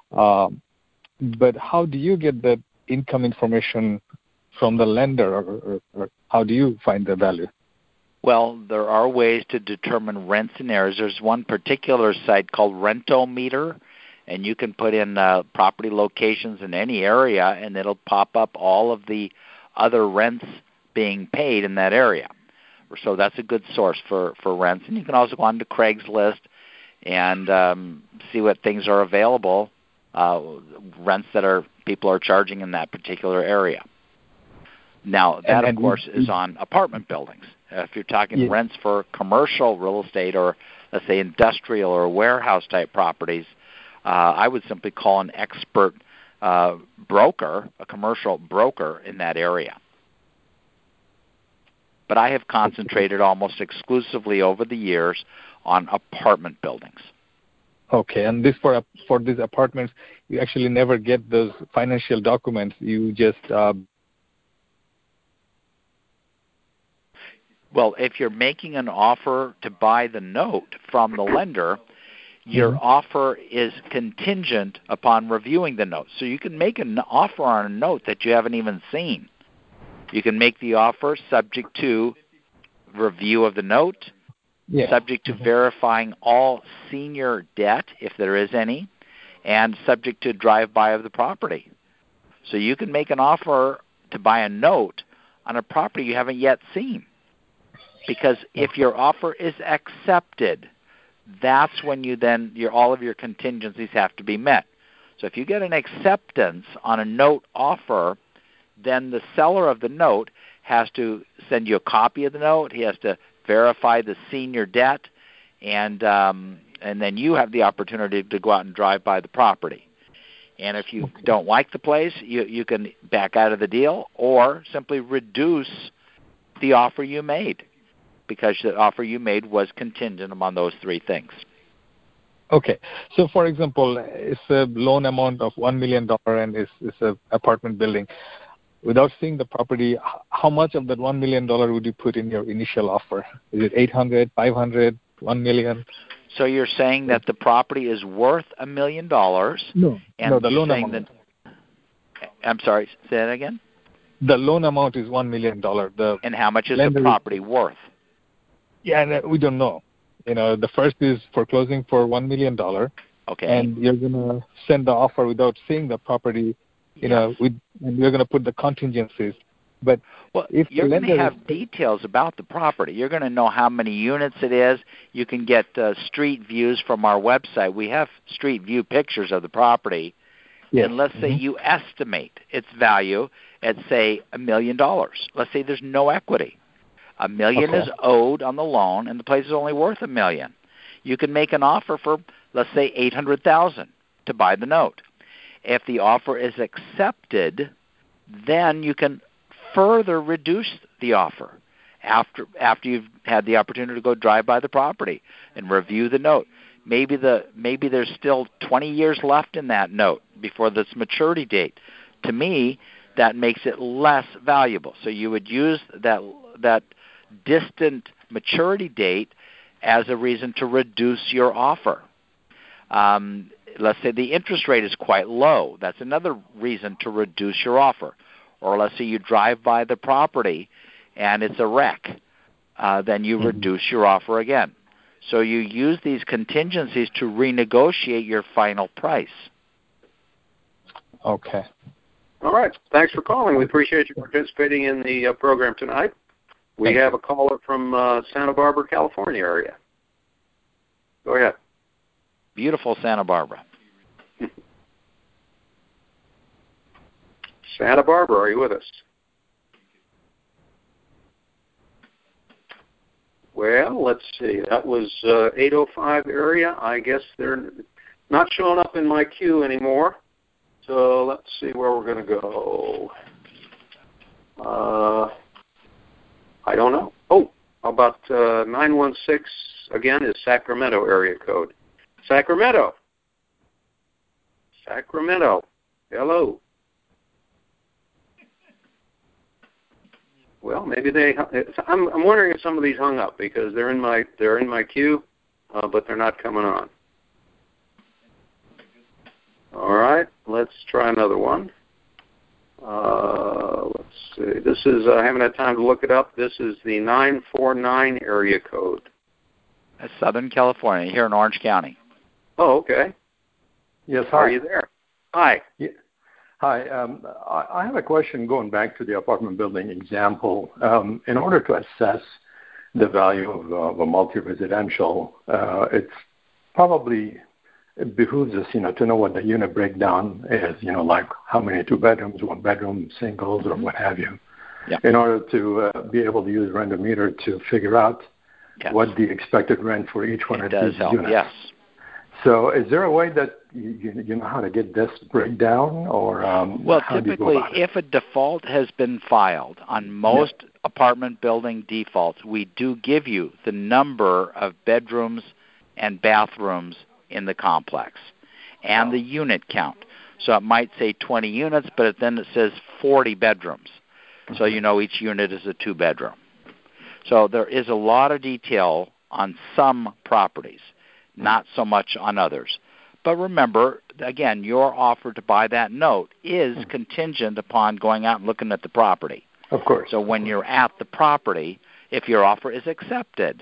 Um, but how do you get the income information from the lender, or, or, or how do you find the value? Well, there are ways to determine rents in areas. There's one particular site called Rentometer, and you can put in uh, property locations in any area, and it'll pop up all of the other rents being paid in that area. So that's a good source for, for rents. And you can also go on to Craigslist and um, see what things are available, uh, rents that are people are charging in that particular area. Now, that, and, and of course, we, is on apartment buildings. If you're talking yeah. rents for commercial real estate or, let's say, industrial or warehouse-type properties, uh, I would simply call an expert uh, broker, a commercial broker in that area. But I have concentrated almost exclusively over the years on apartment buildings. Okay, and this for for these apartments, you actually never get those financial documents. You just uh... well, if you're making an offer to buy the note from the lender, your mm-hmm. offer is contingent upon reviewing the note. So you can make an offer on a note that you haven't even seen. You can make the offer subject to review of the note, yeah. subject to mm-hmm. verifying all senior debt, if there is any, and subject to drive-by of the property. So you can make an offer to buy a note on a property you haven't yet seen. Because if your offer is accepted, that's when you then, your all of your contingencies have to be met. So if you get an acceptance on a note offer, then the seller of the note has to send you a copy of the note. He has to verify the senior debt, and um, and then you have the opportunity to go out and drive by the property. And if you don't like the place, you, you can back out of the deal or simply reduce the offer you made, because the offer you made was contingent upon those three things. Okay. So, for example, it's a loan amount of one million dollars and it's, it's an apartment building. Without seeing the property, how much of that one million dollars would you put in your initial offer? Is it eight hundred, five hundred, one million? So you're saying that the property is worth a million dollars? No, and no, the loan amount. That, I'm sorry, say that again? The loan amount is one million dollars. The and how much is the property worth? Yeah, and we don't know. You know, the first is foreclosing for one million dollars. Okay. And you're going to send the offer without seeing the property. You yes. know, with, and you're going to put the contingencies. But well, if you're going to have is, details about the property. You're going to know how many units it is. You can get uh, street views from our website. We have street view pictures of the property. Yes. And let's say mm-hmm. you estimate its value at, say, a million dollars. Let's say there's no equity. A million okay. is owed on the loan, and the place is only worth a million. You can make an offer for, let's say, eight hundred thousand dollars to buy the note. If the offer is accepted, then you can further reduce the offer after after you've had the opportunity to go drive by the property and review the note. Maybe the maybe there's still twenty years left in that note before this maturity date. To me, that makes it less valuable. So you would use that that distant maturity date as a reason to reduce your offer. Um, let's say the interest rate is quite low. That's another reason to reduce your offer. Or let's say you drive by the property and it's a wreck. Uh, then you mm-hmm. reduce your offer again. So you use these contingencies to renegotiate your final price. Okay. All right. Thanks for calling. We appreciate you participating in the uh, program tonight. We Thanks. have a caller from uh, Santa Barbara, California area. Go ahead. Beautiful Santa Barbara. Santa Barbara, are you with us? Well, let's see. That was uh, eight oh five area. I guess they're not showing up in my queue anymore. So let's see where we're going to go. Uh, I don't know. Oh, how about uh, nine one six, again, is Sacramento area code. Sacramento. Sacramento. Hello. Well, maybe they. I'm, I'm wondering if some of these hung up because they're in my they're in my queue, uh, but they're not coming on. All right. right, let's try another one. Uh, let's see. This is, I haven't had time to look it up. This is the nine four nine area code. That's Southern California, here in Orange County. Oh, okay. Yes, hi. Are you there? Hi. Yeah. Hi. Um, I, I have a question going back to the apartment building example. Um, in order to assess the value of, uh, of a multi-residential, uh, it's probably it behooves us, you know, to know what the unit breakdown is, you know, like how many two bedrooms, one bedroom, singles, or what have you, yeah. in order to uh, be able to use Rendometer to figure out yes. what the expected rent for each one it of does these help, units. Yes. So is there a way that you, you know how to get this breakdown? Or um, Well, how typically, do you go about it? if a default has been filed on most yeah. apartment building defaults, we do give you the number of bedrooms and bathrooms in the complex and oh. the unit count. So it might say twenty units, but then it says forty bedrooms. Mm-hmm. So you know each unit is a two-bedroom. So there is a lot of detail on some properties, not so much on others. But remember, again, your offer to buy that note is mm-hmm. contingent upon going out and looking at the property. Of course. So when you're at the property, if your offer is accepted,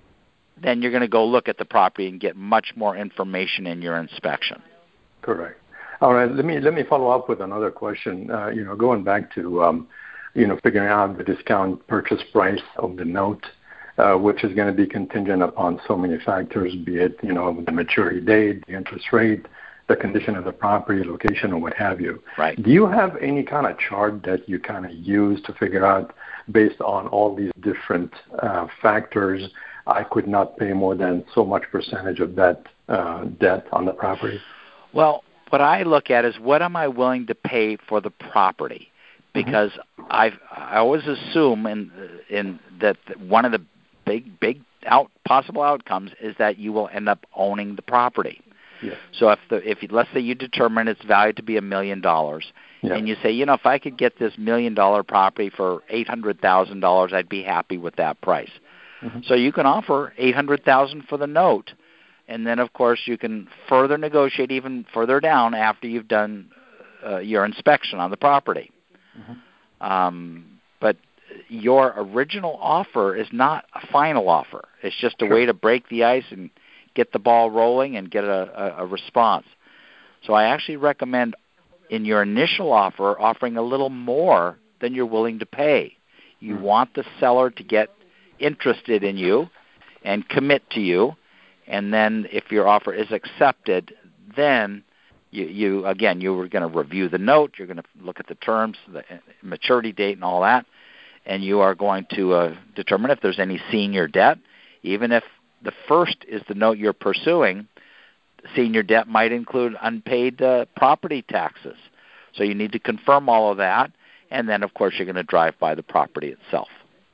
then you're going to go look at the property and get much more information in your inspection. Correct. All right. Let me let me follow up with another question. Uh, you know, going back to um, you know figuring out the discount purchase price of the note, uh, which is going to be contingent upon so many factors, be it you know the maturity date, the interest rate, the condition of the property, location, or what have you. Right. Do you have any kind of chart that you kind of use to figure out, based on all these different uh, factors, I could not pay more than so much percentage of that uh, debt on the property? Well, what I look at is what am I willing to pay for the property? Because mm-hmm. I've, I always assume in in that one of the big big out possible outcomes is that you will end up owning the property. Yes. So if the if you, let's say you determine it's valued to be a million dollars, and you say, you know, if I could get this million dollar property for eight hundred thousand dollars, I'd be happy with that price. Mm-hmm. So you can offer eight hundred thousand dollars for the note, and then, of course, you can further negotiate even further down after you've done uh, your inspection on the property. Mm-hmm. Um, but your original offer is not a final offer. It's just a sure. way to break the ice and get the ball rolling and get a, a, a response. So I actually recommend in your initial offer offering a little more than you're willing to pay. You mm-hmm. want the seller to get interested in you and commit to you, and then if your offer is accepted, then you, you again, you were going to review the note, you're going to look at the terms, the maturity date and all that, and you are going to uh, determine if there's any senior debt. Even if the first is the note you're pursuing, senior debt might include unpaid uh, property taxes. So you need to confirm all of that, and then, of course, you're going to drive by the property itself.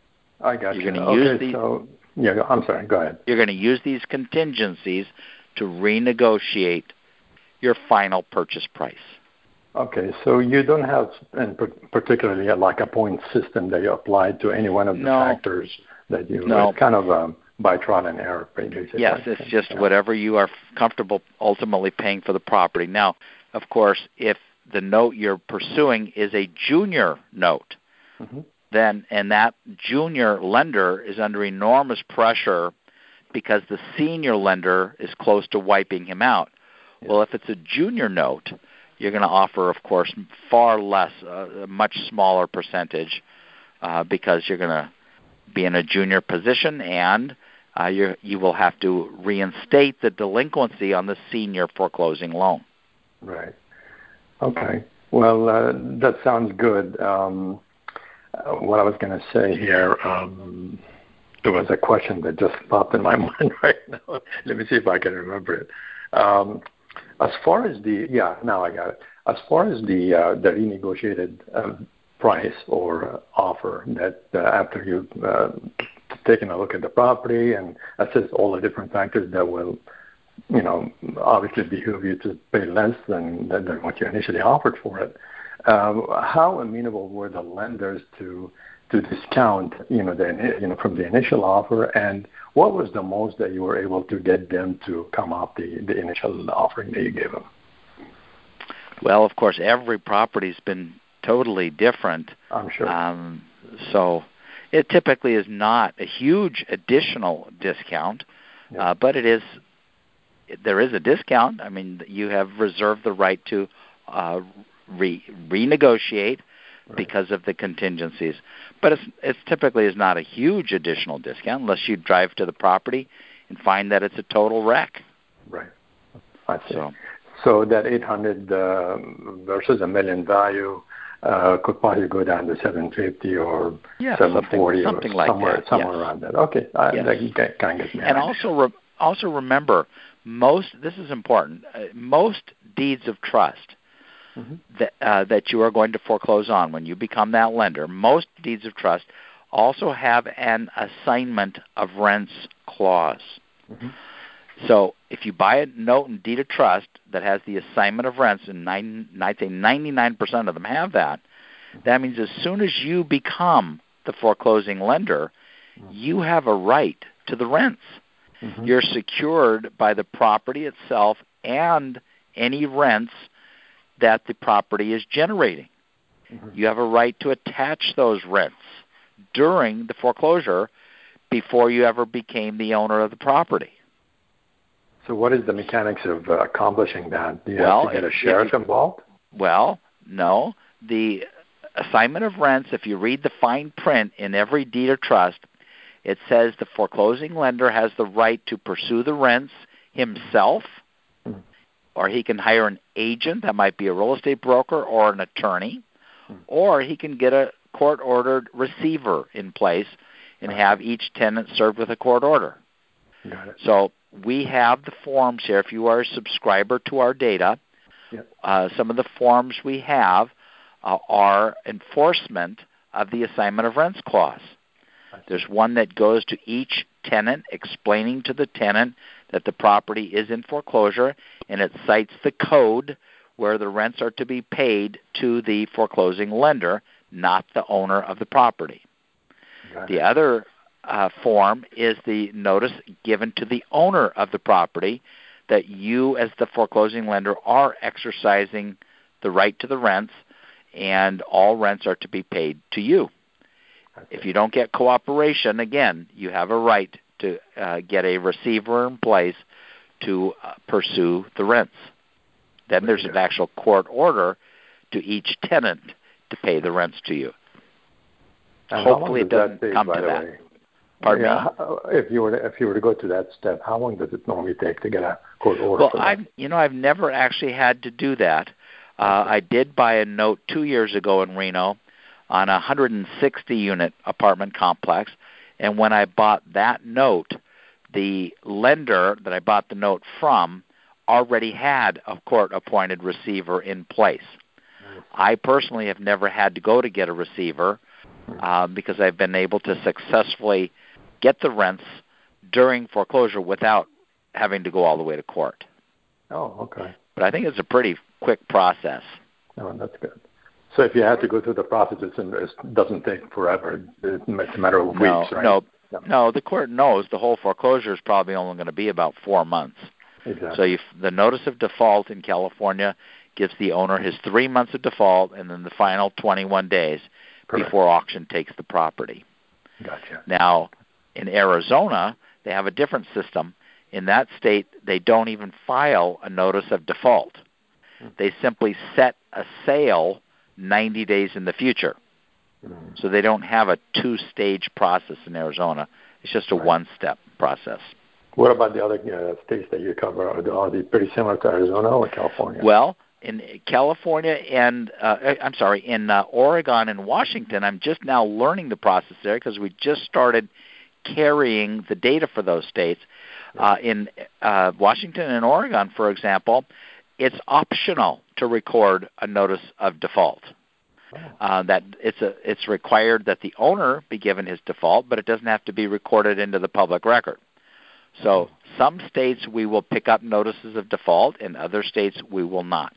I got you're you. Going to okay, use these, so, yeah, I'm sorry, go ahead. You're going to use these contingencies to renegotiate your final purchase price. Okay, so you don't have, and particularly like a point system that you apply to any one of the no. factors that you, no. it's kind of um, by trial and error, basically. Yes, it's just yeah. whatever you are comfortable ultimately paying for the property. Now, of course, if the note you're pursuing is a junior note, mm-hmm. then and that junior lender is under enormous pressure because the senior lender is close to wiping him out. Yeah. Well, if it's a junior note, you're going to offer, of course, far less, uh, a much smaller percentage uh, because you're going to be in a junior position, and uh, you you will have to reinstate the delinquency on the senior foreclosing loan. Right. Okay. Well, uh, that sounds good. Um, uh, what I was going to say here, um, there was a question that just popped in my mind right now. Let me see if I can remember it. Um, as far as the, yeah, now I got it. As far as the uh, the renegotiated uh, price or uh, offer that uh, after you've uh, taken a look at the property and assess all the different factors that will, you know, obviously behoove you to pay less than than what you initially offered for it. Um, how amenable were the lenders to to discount, you know, the you know from the initial offer, and what was the most that you were able to get them to come off the, the initial offering that you gave them? Well, of course, every property's been totally different. I'm sure. Um, so it typically is not a huge additional discount, yeah. uh, but it is. There is a discount. I mean, you have reserved the right to uh, re- renegotiate right. because of the contingencies. But it's, it's typically is not a huge additional discount unless you drive to the property and find that it's a total wreck. Right. I see. So, so that eight hundred uh, versus a million value uh, could probably go down to seven fifty or yeah, seven forty something, something or like somewhere, that. somewhere yes. around that. Okay, I, yes. that kind of gets me. And also, re- also remember, most. This is important. Uh, most deeds of trust mm-hmm. that uh, that you are going to foreclose on when you become that lender. Most deeds of trust also have an assignment of rents clause. Mm-hmm. So if you buy a note in deed of trust that has the assignment of rents, and nine, I'd say ninety-nine percent of them have that, that means as soon as you become the foreclosing lender, mm-hmm. you have a right to the rents. Mm-hmm. You're secured by the property itself and any rents that the property is generating. Mm-hmm. You have a right to attach those rents during the foreclosure before you ever became the owner of the property. So what is the mechanics of uh, accomplishing that? Do you well, have to get a if, sheriff if you, involved? Well, no. The assignment of rents, if you read the fine print in every deed of trust, it says the foreclosing lender has the right to pursue the rents himself, mm-hmm. or he can hire an agent, that might be a real estate broker or an attorney, mm-hmm. or he can get a court-ordered receiver in place and have each tenant served with a court order. Got it. So we have the forms here. If you are a subscriber to our data, yep. uh, some of the forms we have uh, are enforcement of the assignment of rents clause. There's one that goes to each tenant explaining to the tenant that the property is in foreclosure, and it cites the code where the rents are to be paid to the foreclosing lender, not the owner of the property. Got the it. other uh, form is the notice given to the owner of the property that you, as the foreclosing lender, are exercising the right to the rents, and all rents are to be paid to you. If you don't get cooperation, again, you have a right to uh, get a receiver in place to uh, pursue the rents. Then there's an actual court order to each tenant to pay the rents to you. And hopefully it doesn't take, come to that. Way? Pardon yeah, me? If you were to, if you were to go to that step, how long does it normally take to get a court order? Well, for I've you know I've never actually had to do that. Uh, I did buy a note two years ago in Reno on a one hundred sixty unit apartment complex, and when I bought that note, the lender that I bought the note from already had a court-appointed receiver in place. Nice. I personally have never had to go to get a receiver uh, because I've been able to successfully get the rents during foreclosure without having to go all the way to court. Oh, okay. But I think it's a pretty quick process. Oh, that's good. So if you had to go through the process, it's in, it doesn't take forever. It's a matter of weeks, no, right? No, no, no. The court knows the whole foreclosure is probably only going to be about four months. Exactly. So if the notice of default in California gives the owner his three months of default and then the final twenty-one days Correct. Before auction takes the property. Gotcha. Now, in Arizona, they have a different system. In that state, they don't even file a notice of default. Mm-hmm. They simply set a sale ninety days in the future. Mm-hmm. So they don't have a two-stage process in Arizona. It's just a right. one-step process. What about the other uh, states that you cover? Are, are they pretty similar to Arizona or California? Well, in California and, uh, I'm sorry, in uh, Oregon and Washington, I'm just now learning the process there because we just started carrying the data for those states. Uh, in uh, Washington and Oregon, for example, it's optional to record a notice of default. Oh. Uh, that it's a it's required that the owner be given his default, but it doesn't have to be recorded into the public record. So some states we will pick up notices of default, in other states we will not.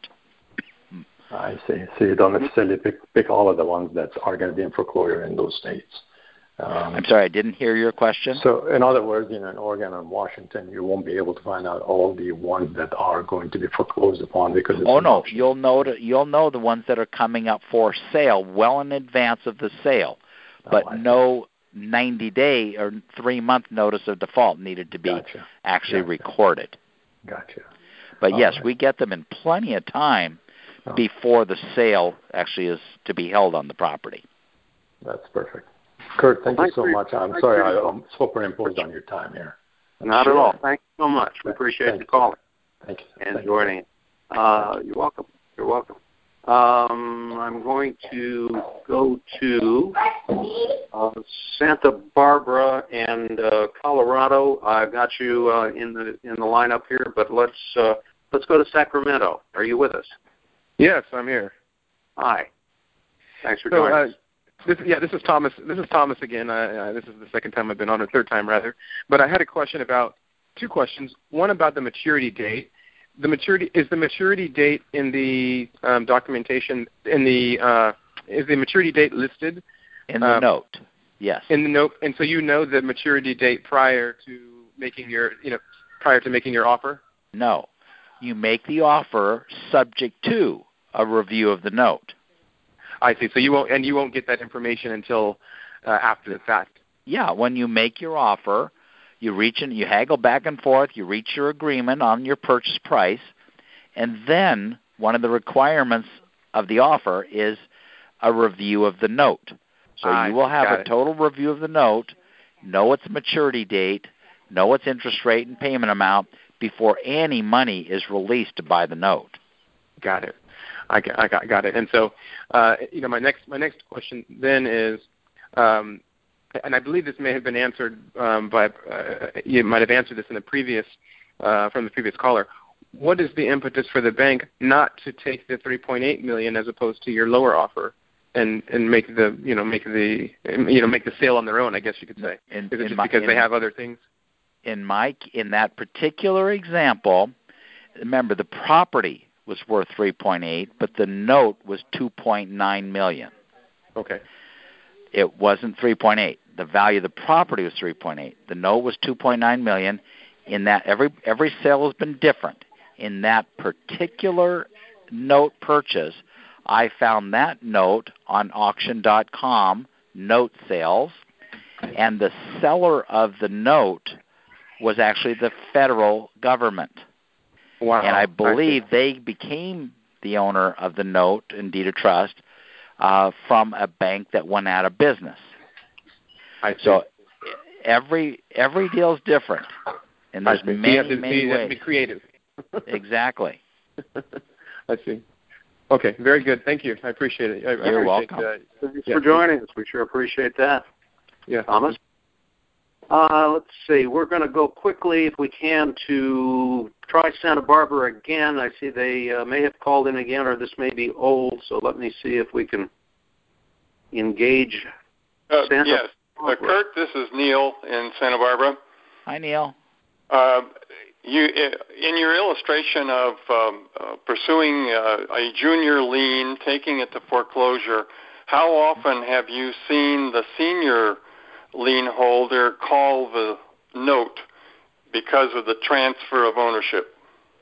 I see. So you don't necessarily pick pick all of the ones that are going to be in foreclosure in those states. Um, I'm sorry, I didn't hear your question. So, in other words, you know, in Oregon and Washington, you won't be able to find out all the ones that are going to be foreclosed upon because it's oh no, auction. you'll know to, you'll know the ones that are coming up for sale well in advance of the sale, but oh, no ninety day or three month notice of default needed to be gotcha. actually gotcha. recorded. Gotcha. But all yes, right. we get them in plenty of time oh. before the sale actually is to be held on the property. That's perfect. Kurt, thank well, you so much. I'm thank sorry you. I superimposed on your time here. Not sure. at all. Thank you so much. We appreciate thank the calling. Thank you. And thank joining. You. Uh, you're welcome. You're welcome. Um, I'm going to go to uh, Santa Barbara and uh, Colorado. I've got you uh, in the in the lineup here, but let's uh, let's go to Sacramento. Are you with us? Yes, I'm here. Hi. Thanks for so, joining uh, us. This, yeah, this is Thomas. This is Thomas again. Uh, uh, this is the second time I've been on, or third time rather. But I had a question about two questions. One about the maturity date. The maturity is the maturity date in the um, documentation in the uh, is the maturity date listed in the um, note? Yes. In the note, and so you know the maturity date prior to making your you know prior to making your offer. No, you make the offer subject to a review of the note. I see. So you won't, and you won't get that information until uh, after the fact. Yeah, when you make your offer, you reach and you haggle back and forth. You reach your agreement on your purchase price, and then one of the requirements of the offer is a review of the note. So I you will have a it. total review of the note, know its maturity date, know its interest rate and payment amount before any money is released to buy the note. Got it. I got, I got, got it. And so, uh, you know, my next my next question then is, um, and I believe this may have been answered um, by uh, you might have answered this in the previous uh, from the previous caller. What is the impetus for the bank not to take the three point eight million as opposed to your lower offer and, and make the you know make the you know make the sale on their own? I guess you could say. In, is it just my, because in, they have other things? In my in that particular example, remember the property was worth three point eight, but the note was two point nine million. Okay. It wasn't three point eight. The value of the property was three point eight. The note was two point nine million. In that every every sale has been different. In that particular note purchase, I found that note on auction dot com, note sales, and the seller of the note was actually the federal government. Wow. And I believe I they became the owner of the note in deed of trust uh, from a bank that went out of business. I see. So every every deal is different, and there's many, you have to, many you ways. have to be creative. Exactly. I see. Okay, very good. Thank you. I appreciate it. I, You're I appreciate, welcome. Uh, Thanks yeah. for joining us. We sure appreciate that. Yeah. Thomas? Uh, let's see. We're going to go quickly, if we can, to try Santa Barbara again. I see they uh, may have called in again, or this may be old, so let me see if we can engage uh, Santa yes. Uh, Kurt, this is Neil in Santa Barbara. Hi, Neil. Uh, you, in your illustration of um, uh, pursuing uh, a junior lien, taking it to foreclosure, how often have you seen the senior lien holder call the note because of the transfer of ownership?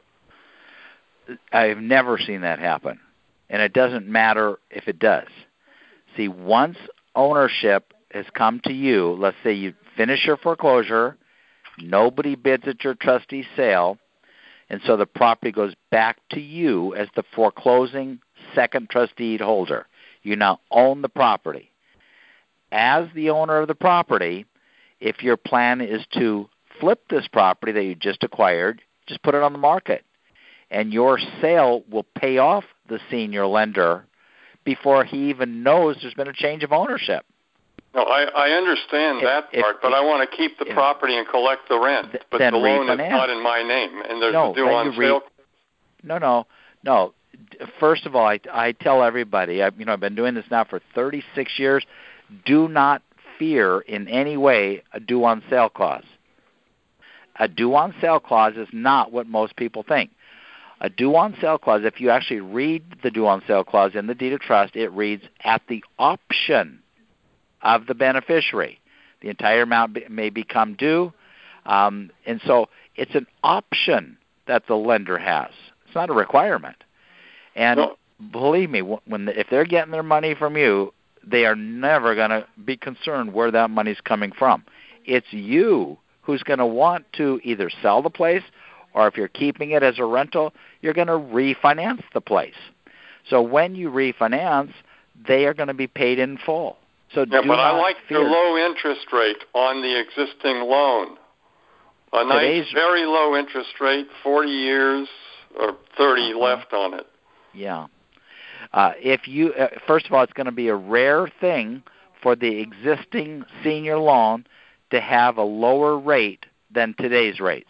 I've never seen that happen, and it doesn't matter if it does. See, once ownership has come to you, let's say you finish your foreclosure, nobody bids at your trustee sale, and so the property goes back to you as the foreclosing second trustee holder. You now own the property. As the owner of the property, if your plan is to flip this property that you just acquired, just put it on the market, and your sale will pay off the senior lender before he even knows there's been a change of ownership. No, I, I understand if, that part, if, but if, I want to keep the if, property and collect the rent. But the loan refinance. is not in my name, and there's no, a due on re- sale. No, no, no. First of all, I, I tell everybody, I, you know, I've been doing this now for thirty-six years. Do not fear in any way a due on sale clause. A due on sale clause is not what most people think. A due on sale clause, if you actually read the due on sale clause in the deed of trust, it reads at the option of the beneficiary. The entire amount be, may become due. Um, and so it's an option that the lender has. It's not a requirement. And no. believe me, when the, if they're getting their money from you, they are never going to be concerned where that money's coming from. It's you who's going to want to either sell the place, or if you're keeping it as a rental, you're going to refinance the place. So when you refinance, they are going to be paid in full. So yeah, do but not I like fear. the low interest rate on the existing loan. A nice, Today's, very low interest rate, forty years or thirty uh-huh. left on it. Yeah. Uh, if you, uh, first of all, it's going to be a rare thing for the existing senior loan to have a lower rate than today's rates.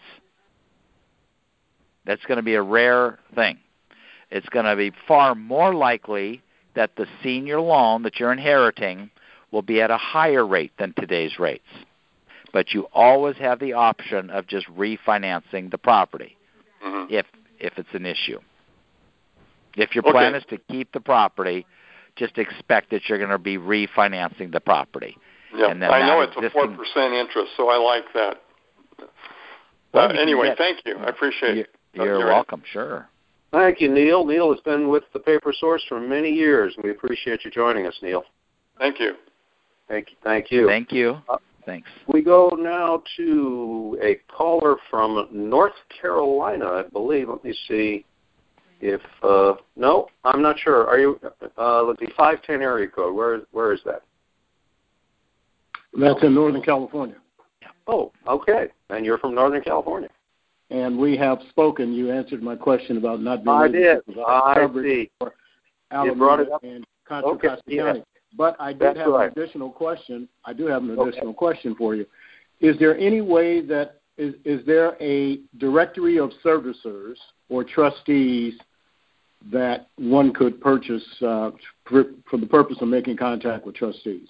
That's going to be a rare thing. It's going to be far more likely that the senior loan that you're inheriting will be at a higher rate than today's rates. But you always have the option of just refinancing the property mm-hmm. if if it's an issue. If your plan okay. is to keep the property, just expect that you're going to be refinancing the property. Yeah, and then I know it's existing... a four percent interest, so I like that. Well, uh, anyway, get... thank you. I appreciate you're, it. You're, you're welcome, sure. Thank you, Neil. Neil has been with the Paper Source for many years, and we appreciate you joining us, Neil. Thank you. Thank you. Thank you. Thank you. Uh, Thanks. We go now to a caller from North Carolina, I believe. Let me see if, uh, no, I'm not sure. Are you, uh, let's see, five ten area code. Where, where is that? That's in Northern California. Oh, okay. And you're from Northern California. And we have spoken. You answered my question about not being I able did. to provide I coverage see. for You brought it Alameda up. and Contra Okay, Costa yeah. County. But I did That's have right. an additional question. I do have an Okay. additional question for you. Is there any way that is, is there a directory of servicers or trustees that one could purchase uh, for, for the purpose of making contact with trustees?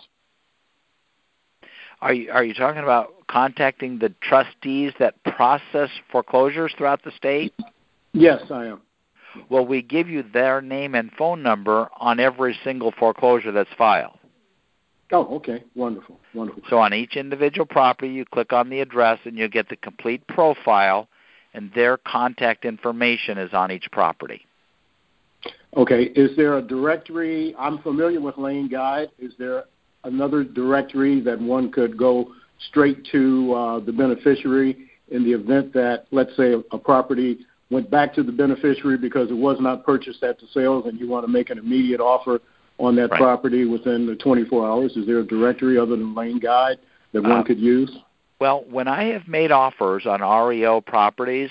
Are you are you talking about contacting the trustees that process foreclosures throughout the state? Yes, I am. Well, we give you their name and phone number on every single foreclosure that's filed. Oh, okay. Wonderful. Wonderful. So on each individual property, you click on the address and you'll get the complete profile, and their contact information is on each property. Okay. Is there a directory? I'm familiar with Lane Guide. Is there another directory that one could go straight to uh, the beneficiary in the event that, let's say, a property went back to the beneficiary because it was not purchased at the sales and you want to make an immediate offer on that right. property within the twenty-four hours? Is there a directory other than Lane Guide that one uh, could use? Well, when I have made offers on R E O properties,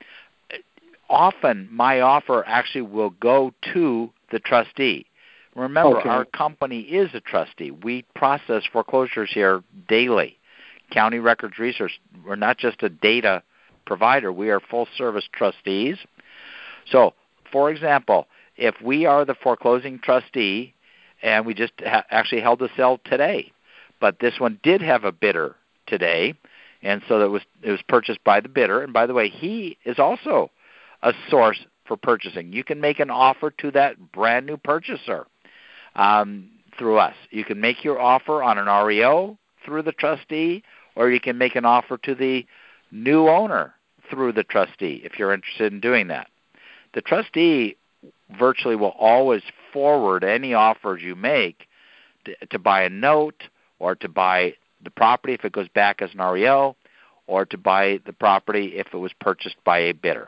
often my offer actually will go to the trustee. Remember, okay. our company is a trustee. We process foreclosures here daily. County Records Research, we're not just a data provider. We are full-service trustees. So, for example, if we are the foreclosing trustee, and we just ha- actually held a sale today, but this one did have a bidder today, and so that was it was purchased by the bidder. And by the way, he is also a source for purchasing. You can make an offer to that brand new purchaser um, through us. You can make your offer on an R E O through the trustee, or you can make an offer to the new owner through the trustee if you're interested in doing that. The trustee virtually will always forward any offers you make to, to buy a note or to buy the property if it goes back as an R E O, or to buy the property if it was purchased by a bidder.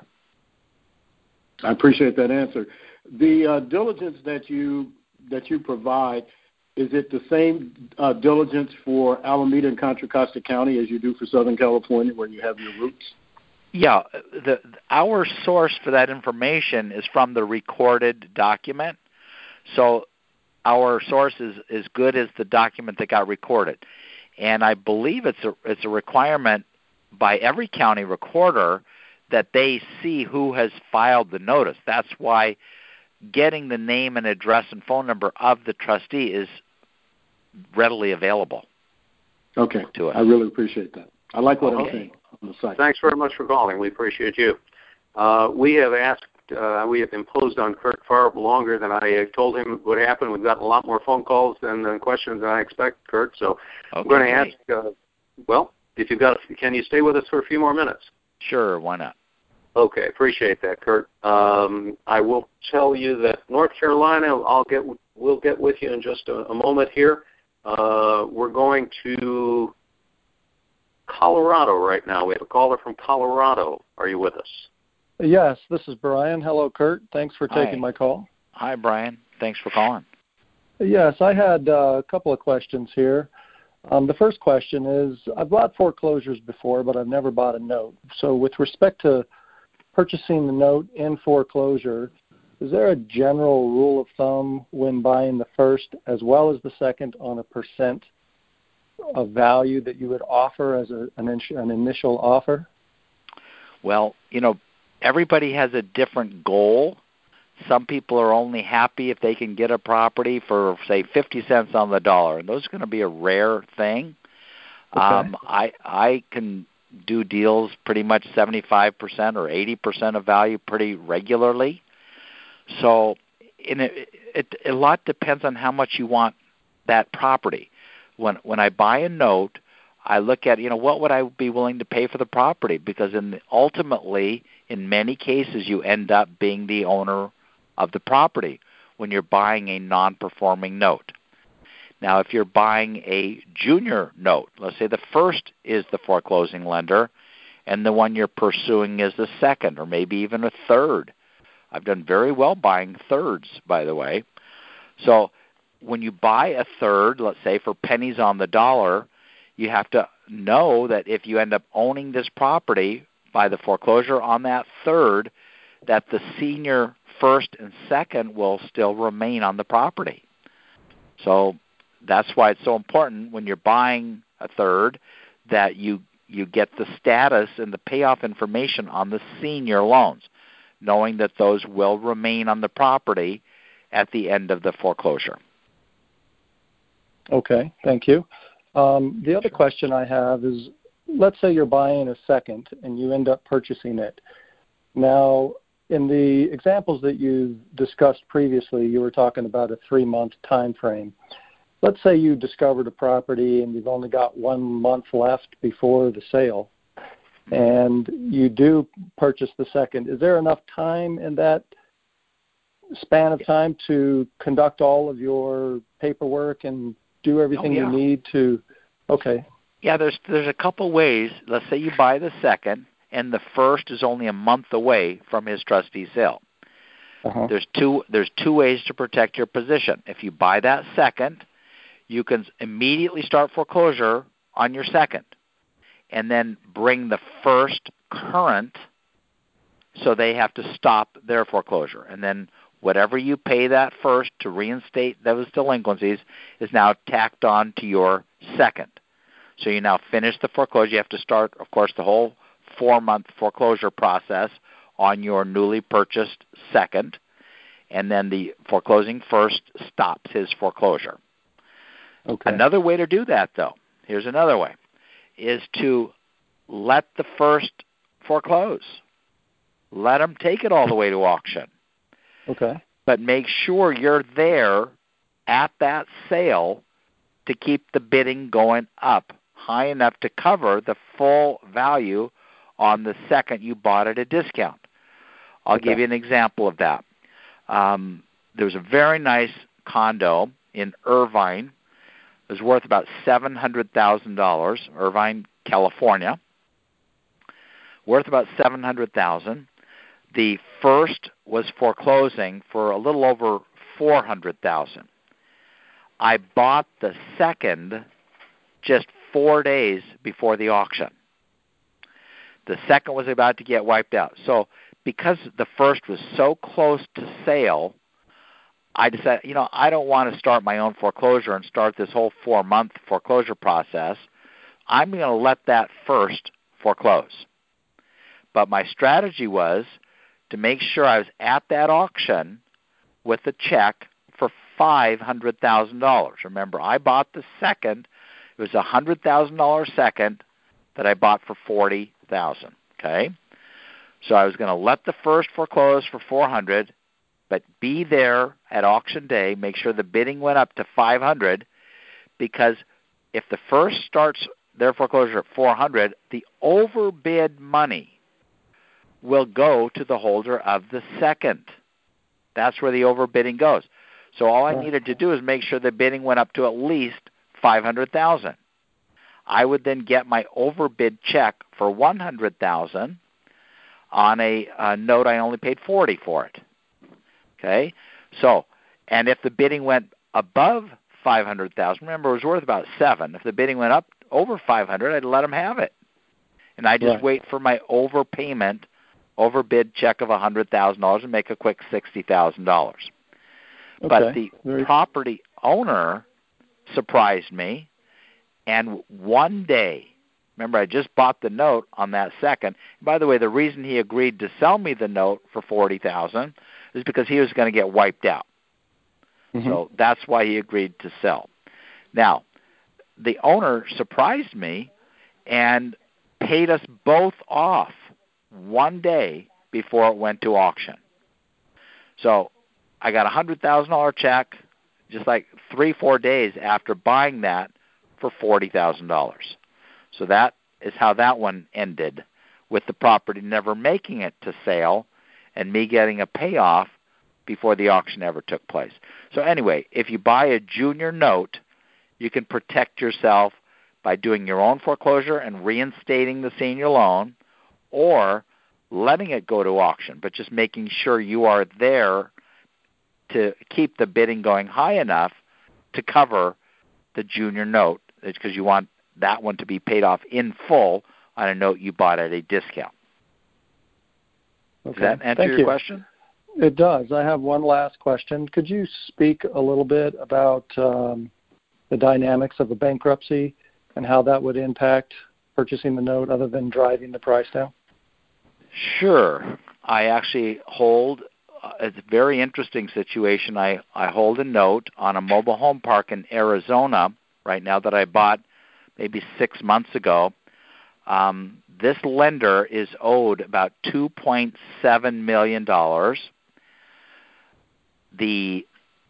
I appreciate that answer. The uh, diligence that you that you provide, is it the same uh, diligence for Alameda and Contra Costa County as you do for Southern California, where you have your roots? Yeah, the, our source for that information is from the recorded document. So our source is as good as the document that got recorded. And I believe it's a, it's a requirement by every county recorder that they see who has filed the notice. That's why getting the name and address and phone number of the trustee is readily available. Okay. To us. I really appreciate that. I like what okay. I'm saying on the site. Thanks very much for calling. We appreciate you. Uh, we have asked talked. Uh, we have imposed on Kurt far longer than I uh, told him would happen. We've gotten a lot more phone calls and uh, questions than I expect, Kurt. So okay, I'm going to ask, uh, well, if you've got, can you stay with us for a few more minutes? Sure, why not? Okay, appreciate that, Kurt. Um, I will tell you that North Carolina, I'll get, we'll get with you in just a, a moment here. Uh, we're going to Colorado right now. We have a caller from Colorado. Are you with us? Yes, this is Brian. Hello, Kurt. Thanks for taking Hi. my call. Hi, Brian. Thanks for calling. Yes, I had uh, a couple of questions here. Um, the first question is, I've bought foreclosures before, but I've never bought a note. So with respect to purchasing the note in foreclosure, is there a general rule of thumb when buying the first as well as the second on a percent of value that you would offer as a, an, an initial offer? Well, you know, everybody has a different goal. Some people are only happy if they can get a property for, say, fifty cents on the dollar, and those are going to be a rare thing. Okay. Um, I I can do deals pretty much seventy-five percent or eighty percent of value pretty regularly. So in it, it, a lot depends on how much you want that property. When when I buy a note, I look at, you know, what would I be willing to pay for the property? Because in ultimately, in many cases, you end up being the owner of the property when you're buying a non-performing note. Now, if you're buying a junior note, let's say the first is the foreclosing lender and the one you're pursuing is the second or maybe even a third. I've done very well buying thirds, by the way. So when you buy a third, let's say for pennies on the dollar, you have to know that if you end up owning this property by the foreclosure on that third, that the senior first and second will still remain on the property. So that's why it's so important when you're buying a third that you you get the status and the payoff information on the senior loans, knowing that those will remain on the property at the end of the foreclosure. Okay, thank you. Um, the other question I have is, let's say you're buying a second and you end up purchasing it. Now, in the examples that you discussed previously, you were talking about a three-month time frame. Let's say you discovered a property and you've only got one month left before the sale, and you do purchase the second. Is there enough time in that span of time to conduct all of your paperwork and do everything oh, yeah. you need to? Okay. Yeah, there's there's a couple ways. Let's say you buy the second, and the first is only a month away from his trustee sale. Uh-huh. There's two there's two ways to protect your position. If you buy that second, you can immediately start foreclosure on your second, and then bring the first current, so they have to stop their foreclosure. And then whatever you pay that first to reinstate those delinquencies is now tacked on to your second. So you now finish the foreclosure. You have to start, of course, the whole four-month foreclosure process on your newly purchased second, and then the foreclosing first stops his foreclosure. Okay. Another way to do that, though, here's another way, is to let the first foreclose. Let them take it all the way to auction. Okay. But make sure you're there at that sale to keep the bidding going up high enough to cover the full value on the second you bought at a discount. I'll Okay. give you an example of that. Um, there was a very nice condo in Irvine. It was worth about seven hundred thousand dollars, Irvine, California. Worth about seven hundred thousand dollars. The first was foreclosing for a little over four hundred thousand dollars. I bought the second just four days before the auction. The second was about to get wiped out. So because the first was so close to sale, I decided, you know, I don't want to start my own foreclosure and start this whole four-month foreclosure process. I'm going to let that first foreclose. But my strategy was to make sure I was at that auction with a check for five hundred thousand dollars. Remember, I bought the second. It was a one hundred thousand dollars second that I bought for forty thousand dollars, okay? So I was going to let the first foreclose for four hundred, but be there at auction day, make sure the bidding went up to five hundred, because if the first starts their foreclosure at four hundred, the overbid money will go to the holder of the second. That's where the overbidding goes. So all I needed to do is make sure the bidding went up to at least five hundred thousand dollars. I would then get my overbid check for one hundred thousand dollars on a, a note I only paid forty dollars for it. Okay? So, and if the bidding went above five hundred thousand dollars, remember it was worth about seven. If the bidding went up over five hundred thousand dollars, I'd let them have it. And I just right. wait for my overpayment, overbid check of one hundred thousand dollars and make a quick sixty thousand dollars. Okay. But the Very... property owner surprised me, and one day, remember I just bought the note on that second. By the way, the reason he agreed to sell me the note for forty thousand dollars is because he was going to get wiped out. Mm-hmm. So that's why he agreed to sell. Now, the owner surprised me and paid us both off one day before it went to auction. So I got a one hundred thousand dollars check just like three, four days after buying that for forty thousand dollars. So that is how that one ended, with the property never making it to sale and me getting a payoff before the auction ever took place. So anyway, if you buy a junior note, you can protect yourself by doing your own foreclosure and reinstating the senior loan, or letting it go to auction, but just making sure you are there to keep the bidding going high enough to cover the junior note, because you want that one to be paid off in full on a note you bought at a discount. Okay. Does that answer Thank your you. question? It does. I have one last question. Could you speak a little bit about um, the dynamics of a bankruptcy and how that would impact purchasing the note other than driving the price down? Sure. I actually hold, uh, it's a very interesting situation. I, I hold a note on a mobile home park in Arizona right now that I bought maybe six months ago. Um, this lender is owed about two point seven million dollars. The,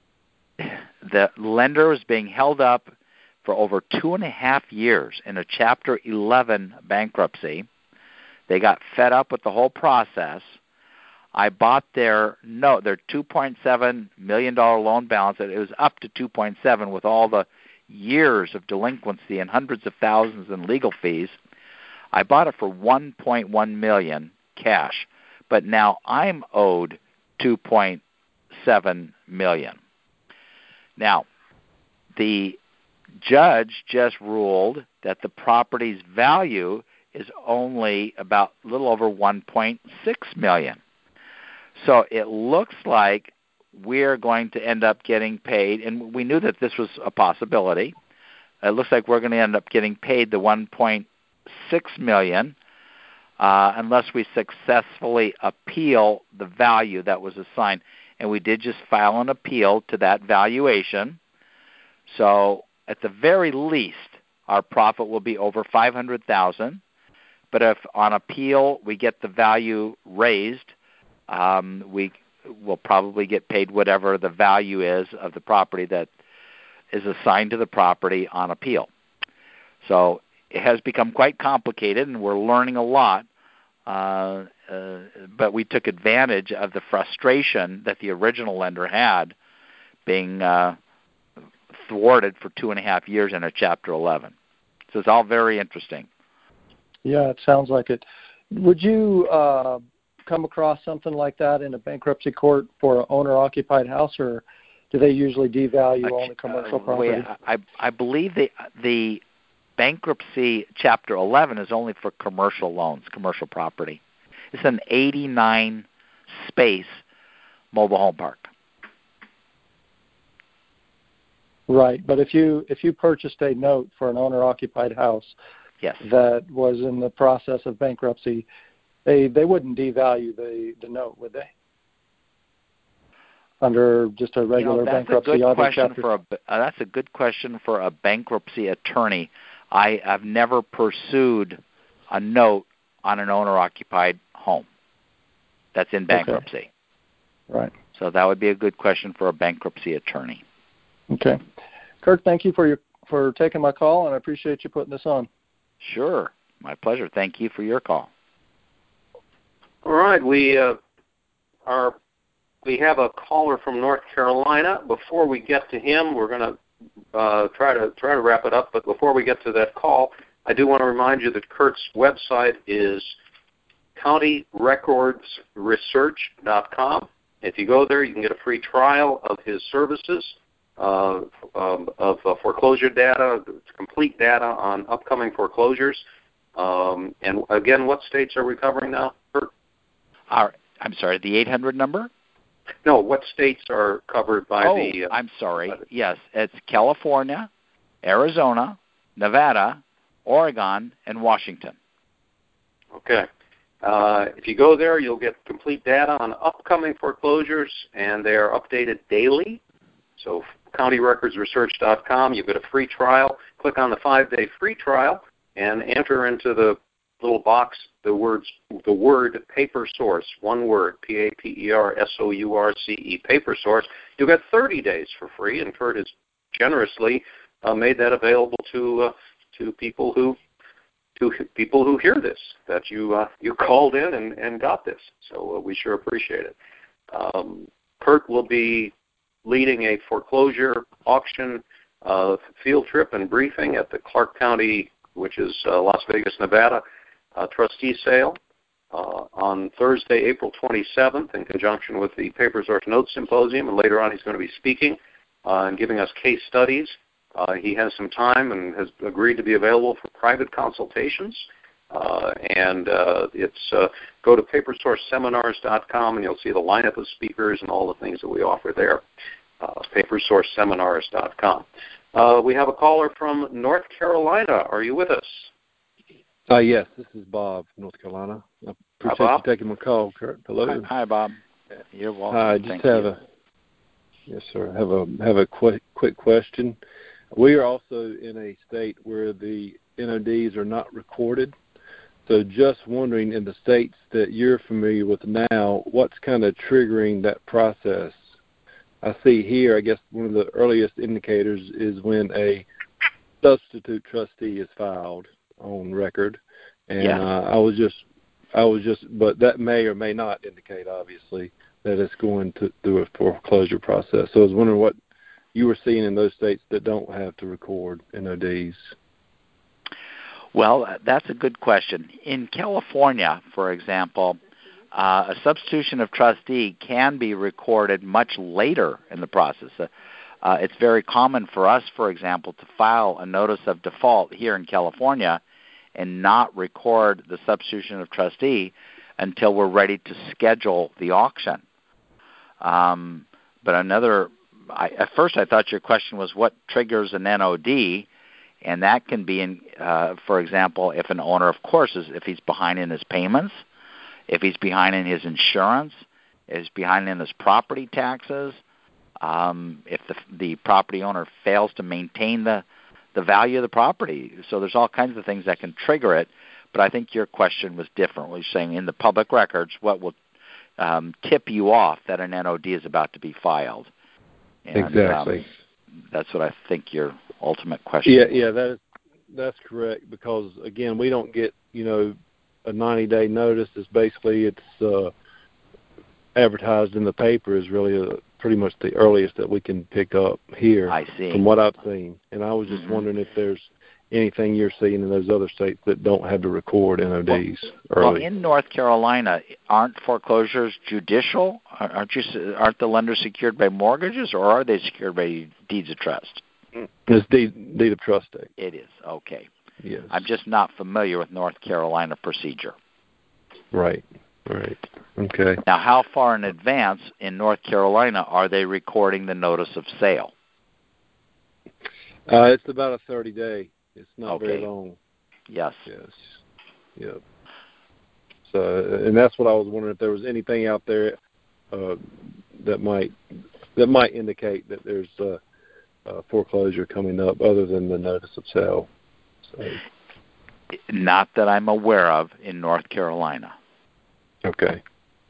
the lender is being held up for over two and a half years in a Chapter eleven bankruptcy. They got fed up with the whole process. I bought their note, their two point seven million dollars loan balance. It was up to two point seven with all the years of delinquency and hundreds of thousands in legal fees. I bought it for one point one million dollars cash, but now I'm owed two point seven million dollars. Now, the judge just ruled that the property's value is only about a little over one point six million dollars. So it looks like we're going to end up getting paid, and we knew that this was a possibility. It looks like we're going to end up getting paid the one point six million dollars uh, unless we successfully appeal the value that was assigned. And we did just file an appeal to that valuation. So at the very least, our profit will be over five hundred thousand dollars. But if on appeal we get the value raised, um, we will probably get paid whatever the value is of the property that is assigned to the property on appeal. So it has become quite complicated, and we're learning a lot. Uh, uh, but we took advantage of the frustration that the original lender had, being uh, thwarted for two and a half years in a Chapter eleven. So it's all very interesting. Yeah, it sounds like it. Would you uh, come across something like that in a bankruptcy court for an owner-occupied house, or do they usually devalue uh, only commercial uh, property? Wait, I, I believe the the bankruptcy Chapter eleven is only for commercial loans, commercial property. It's an eighty-nine space mobile home park. Right, but if you if you purchased a note for an owner-occupied house, yes, that was in the process of bankruptcy, they they wouldn't devalue the, the note, would they? Under just a regular you know, that's bankruptcy a good question chapter? for a, uh, that's a good question for a bankruptcy attorney. I have never pursued a note on an owner-occupied home. That's in bankruptcy. Okay. Right. So that would be a good question for a bankruptcy attorney. Okay. Kurt, thank you for your for taking my call, and I appreciate you putting this on. Sure. My pleasure. Thank you for your call. All right. We uh, are we have a caller from North Carolina. Before we get to him, we're going to uh, try to try to wrap it up. But before we get to that call, I do want to remind you that Kurt's website is county records research dot com. If you go there, you can get a free trial of his services, uh, um, of uh, foreclosure data, complete data on upcoming foreclosures. Um, and again, what states are we covering now, Kurt? Our, I'm sorry, the eight hundred number? No, what states are covered by oh, the... Uh, I'm sorry. Yes, it's California, Arizona, Nevada, Oregon, and Washington. Okay. Uh, if you go there, you'll get complete data on upcoming foreclosures, and they are updated daily. So county records research dot com, you get a free trial. Click on the five-day free trial and enter into the little box the words the word paper source, one word, P A P E R S O U R C E, paper source. You'll get thirty days for free, and Kurt has generously uh, made that available to uh, to people who to people who hear this, that you uh, you called in and, and got this. So uh, we sure appreciate it. Um, Kurt will be leading a foreclosure auction uh, field trip and briefing at the Clark County, which is uh, Las Vegas, Nevada, uh, trustee sale uh, on Thursday, April twenty-seventh, in conjunction with the Paper Source Notes Symposium. And later on, he's going to be speaking uh, and giving us case studies. Uh, he has some time and has agreed to be available for private consultations. Uh, and uh, it's uh, go to paper source seminars dot com, and you'll see the lineup of speakers and all the things that we offer there. Uh, paper source seminars dot com. Uh, we have a caller from North Carolina. Are you with us? Uh, yes, this is Bob from North Carolina. I appreciate Hi, Bob. you taking my call, Kurt. Hello. Hi, hi Bob. You're welcome. I just Thank have you. a yes, sir. Have a have a quick quick question. We are also in a state where the N O Ds are not recorded. So just wondering, in the states that you're familiar with now, what's kind of triggering that process? I see here, I guess one of the earliest indicators is when a substitute trustee is filed on record. And yeah. uh, I was just, I was just, but that may or may not indicate, obviously, that it's going to through a foreclosure process. So I was wondering what you were seeing in those states that don't have to record N O Ds. Well, that's a good question. In California, for example, uh, a substitution of trustee can be recorded much later in the process. Uh, uh, it's very common for us, for example, to file a notice of default here in California and not record the substitution of trustee until we're ready to schedule the auction. Um, but another, I, at first I thought your question was what triggers an N O D, and that can be, in, uh, for example, if an owner, of course, is if he's behind in his payments, if he's behind in his insurance, if he's behind in his property taxes, um, if the, the property owner fails to maintain the, the value of the property. So there's all kinds of things that can trigger it. But I think your question was different. We're saying in the public records, what will um, tip you off that an N O D is about to be filed? And, exactly. Um, that's what I think your ultimate question Yeah, was. yeah, that is, that's correct, because, again, we don't get, you know, a ninety-day notice. It's basically it's uh, advertised in the paper is really a, pretty much the earliest that we can pick up here. I see. From what I've seen. And I was just mm-hmm. wondering if there's anything you're seeing in those other states that don't have to record N O Ds well, early. Well, in North Carolina, aren't foreclosures judicial? Aren't you? Aren't the lenders secured by mortgages, or are they secured by deeds of trust? It's deed, deed of trust state. It is. Okay. Yes. I'm just not familiar with North Carolina procedure. Right. Right. Okay. Now, how far in advance in North Carolina are they recording the notice of sale? Uh, it's about a thirty day. It's not okay. very long. Yes. Yes. Yep. So, and that's what I was wondering, if there was anything out there uh, that might that might indicate that there's uh, uh, foreclosure coming up, other than the notice of sale. So. Not that I'm aware of in North Carolina. Okay.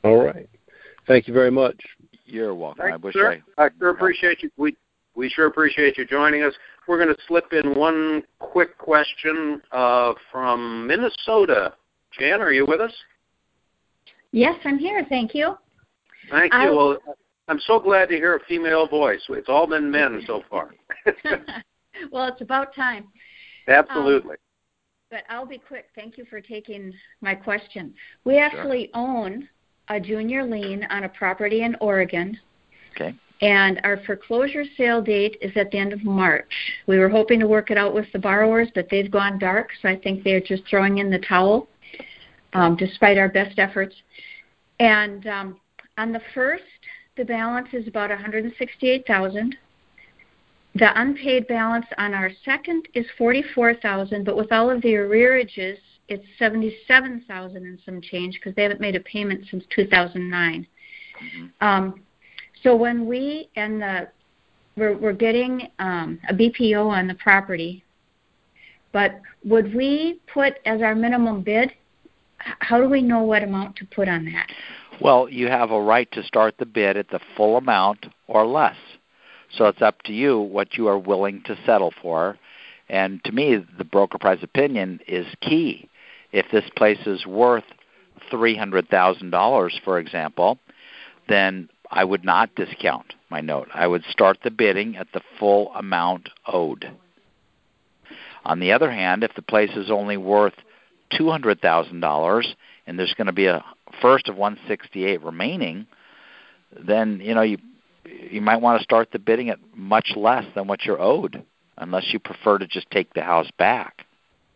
All right. Thank you very much. You're welcome. Thanks, I wish sir. I. I sure appreciate you. We we sure appreciate you joining us. We're going to slip in one quick question uh, from Minnesota. Jan, are you with us? Yes, I'm here. Thank you. Thank you. I, well, I'm so glad to hear a female voice. It's all been men so far. Well, it's about time. Absolutely. Um, but I'll be quick. Thank you for taking my question. We actually sure. own a junior lien on a property in Oregon. Okay. And our foreclosure sale date is at the end of March. We were hoping to work it out with the borrowers, but they've gone dark, so I think they're just throwing in the towel, um, despite our best efforts. And um, on the first, the balance is about one hundred sixty-eight thousand dollars. The unpaid balance on our second is forty-four thousand dollars, but with all of the arrearages, it's seventy-seven thousand dollars and some change because they haven't made a payment since two thousand nine. Mm-hmm. Um, so when we and the we're, we're getting um, a B P O on the property, but would we put as our minimum bid? How do we know what amount to put on that? Well, you have a right to start the bid at the full amount or less. So it's up to you what you are willing to settle for. And to me, the broker price opinion is key. If this place is worth three hundred thousand dollars, for example, then I would not discount my note. I would start the bidding at the full amount owed. On the other hand, if the place is only worth two hundred thousand dollars and there's going to be a first of one hundred sixty-eight remaining, then you know you you might want to start the bidding at much less than what you're owed, unless you prefer to just take the house back.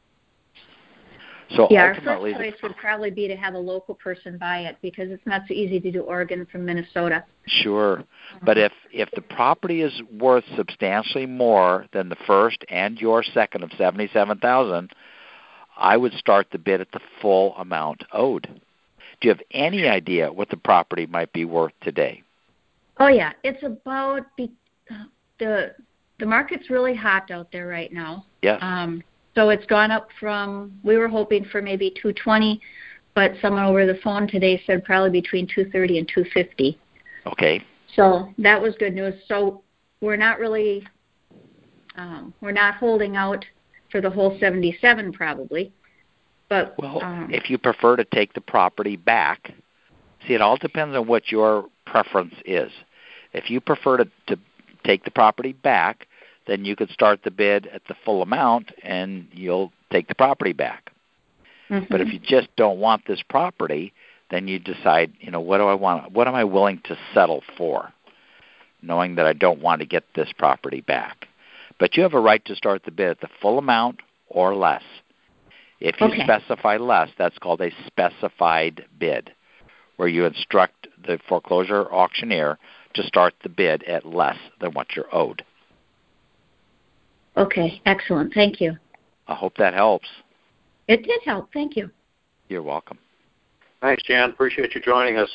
So yeah, ultimately, our first choice would probably be to have a local person buy it because it's not so easy to do Oregon from Minnesota. Sure, but if if the property is worth substantially more than the first and your second of seventy-seven thousand, I would start the bid at the full amount owed. Do you have any idea what the property might be worth today? Oh yeah, it's about be, uh, the the market's really hot out there right now. Yes. Um, so it's gone up from we were hoping for maybe two twenty, but someone over the phone today said probably between two thirty and two fifty. Okay. So that was good news. So we're not really um, we're not holding out for the whole seventy-seven probably. But well, um, if you prefer to take the property back, see, it all depends on what your preference is. If you prefer to, to take the property back, then you could start the bid at the full amount and you'll take the property back. Mm-hmm. But if you just don't want this property, then you decide, you know, what do I want? What am I willing to settle for, knowing that I don't want to get this property back? But you have a right to start the bid at the full amount or less. If you okay. specify less, that's called a specified bid, where you instruct the foreclosure auctioneer to start the bid at less than what you're owed. Okay, excellent. Thank you. I hope that helps. It did help. Thank you. You're welcome. Thanks, Jan. Appreciate you joining us.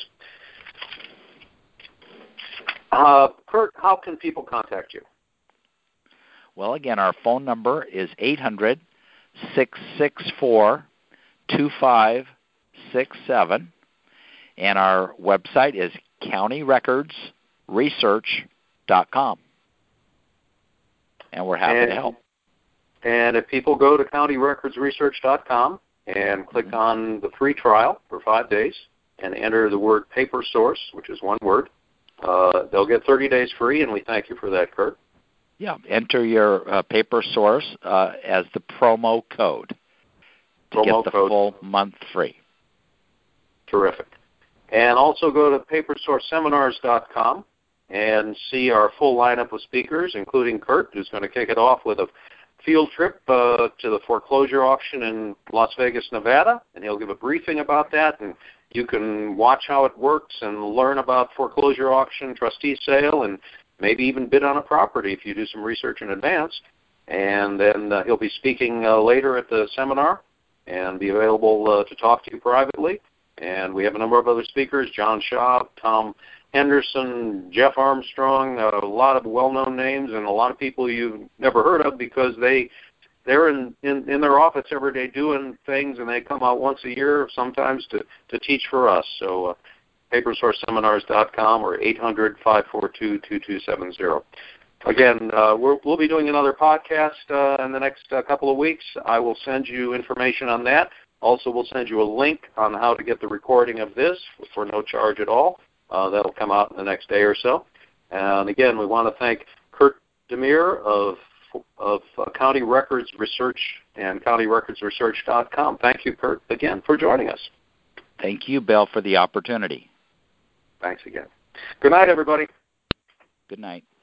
Uh, Kurt, how can people contact you? Well, again, our phone number is eight hundred, six six four, two five six seven, and our website is county records research dot com. And we're happy and, to help. And if people go to county records research dot com and click mm-hmm. on the free trial for five days and enter the word paper source, which is one word, uh, they'll get thirty days free, and we thank you for that, Kurt. Yeah, enter your uh, paper source uh, as the promo code to promo get the code. full month free. Terrific. And also go to paper source seminars dot com and see our full lineup of speakers, including Kurt, who's going to kick it off with a field trip uh, to the foreclosure auction in Las Vegas, Nevada, and he'll give a briefing about that, and you can watch how it works and learn about foreclosure auction, trustee sale, and maybe even bid on a property if you do some research in advance. And then uh, he'll be speaking uh, later at the seminar and be available uh, to talk to you privately. And we have a number of other speakers, John Schaub, Tom Henderson, Jeff Armstrong, uh, a lot of well-known names and a lot of people you've never heard of because they, they're in, in, in their office every day doing things, and they come out once a year sometimes to, to teach for us. So uh, paper source seminars dot com or eight hundred, five four two, two two seven zero. Again, uh, we're, we'll be doing another podcast uh, in the next uh, couple of weeks. I will send you information on that. Also, we'll send you a link on how to get the recording of this for no charge at all. Uh, that'll come out in the next day or so. And again, we want to thank Kurt DeMeer of of uh, County Records Research and county records research dot com. Thank you, Kurt, again for joining us. Thank you, Bill, for the opportunity. Thanks again. Good night, everybody. Good night.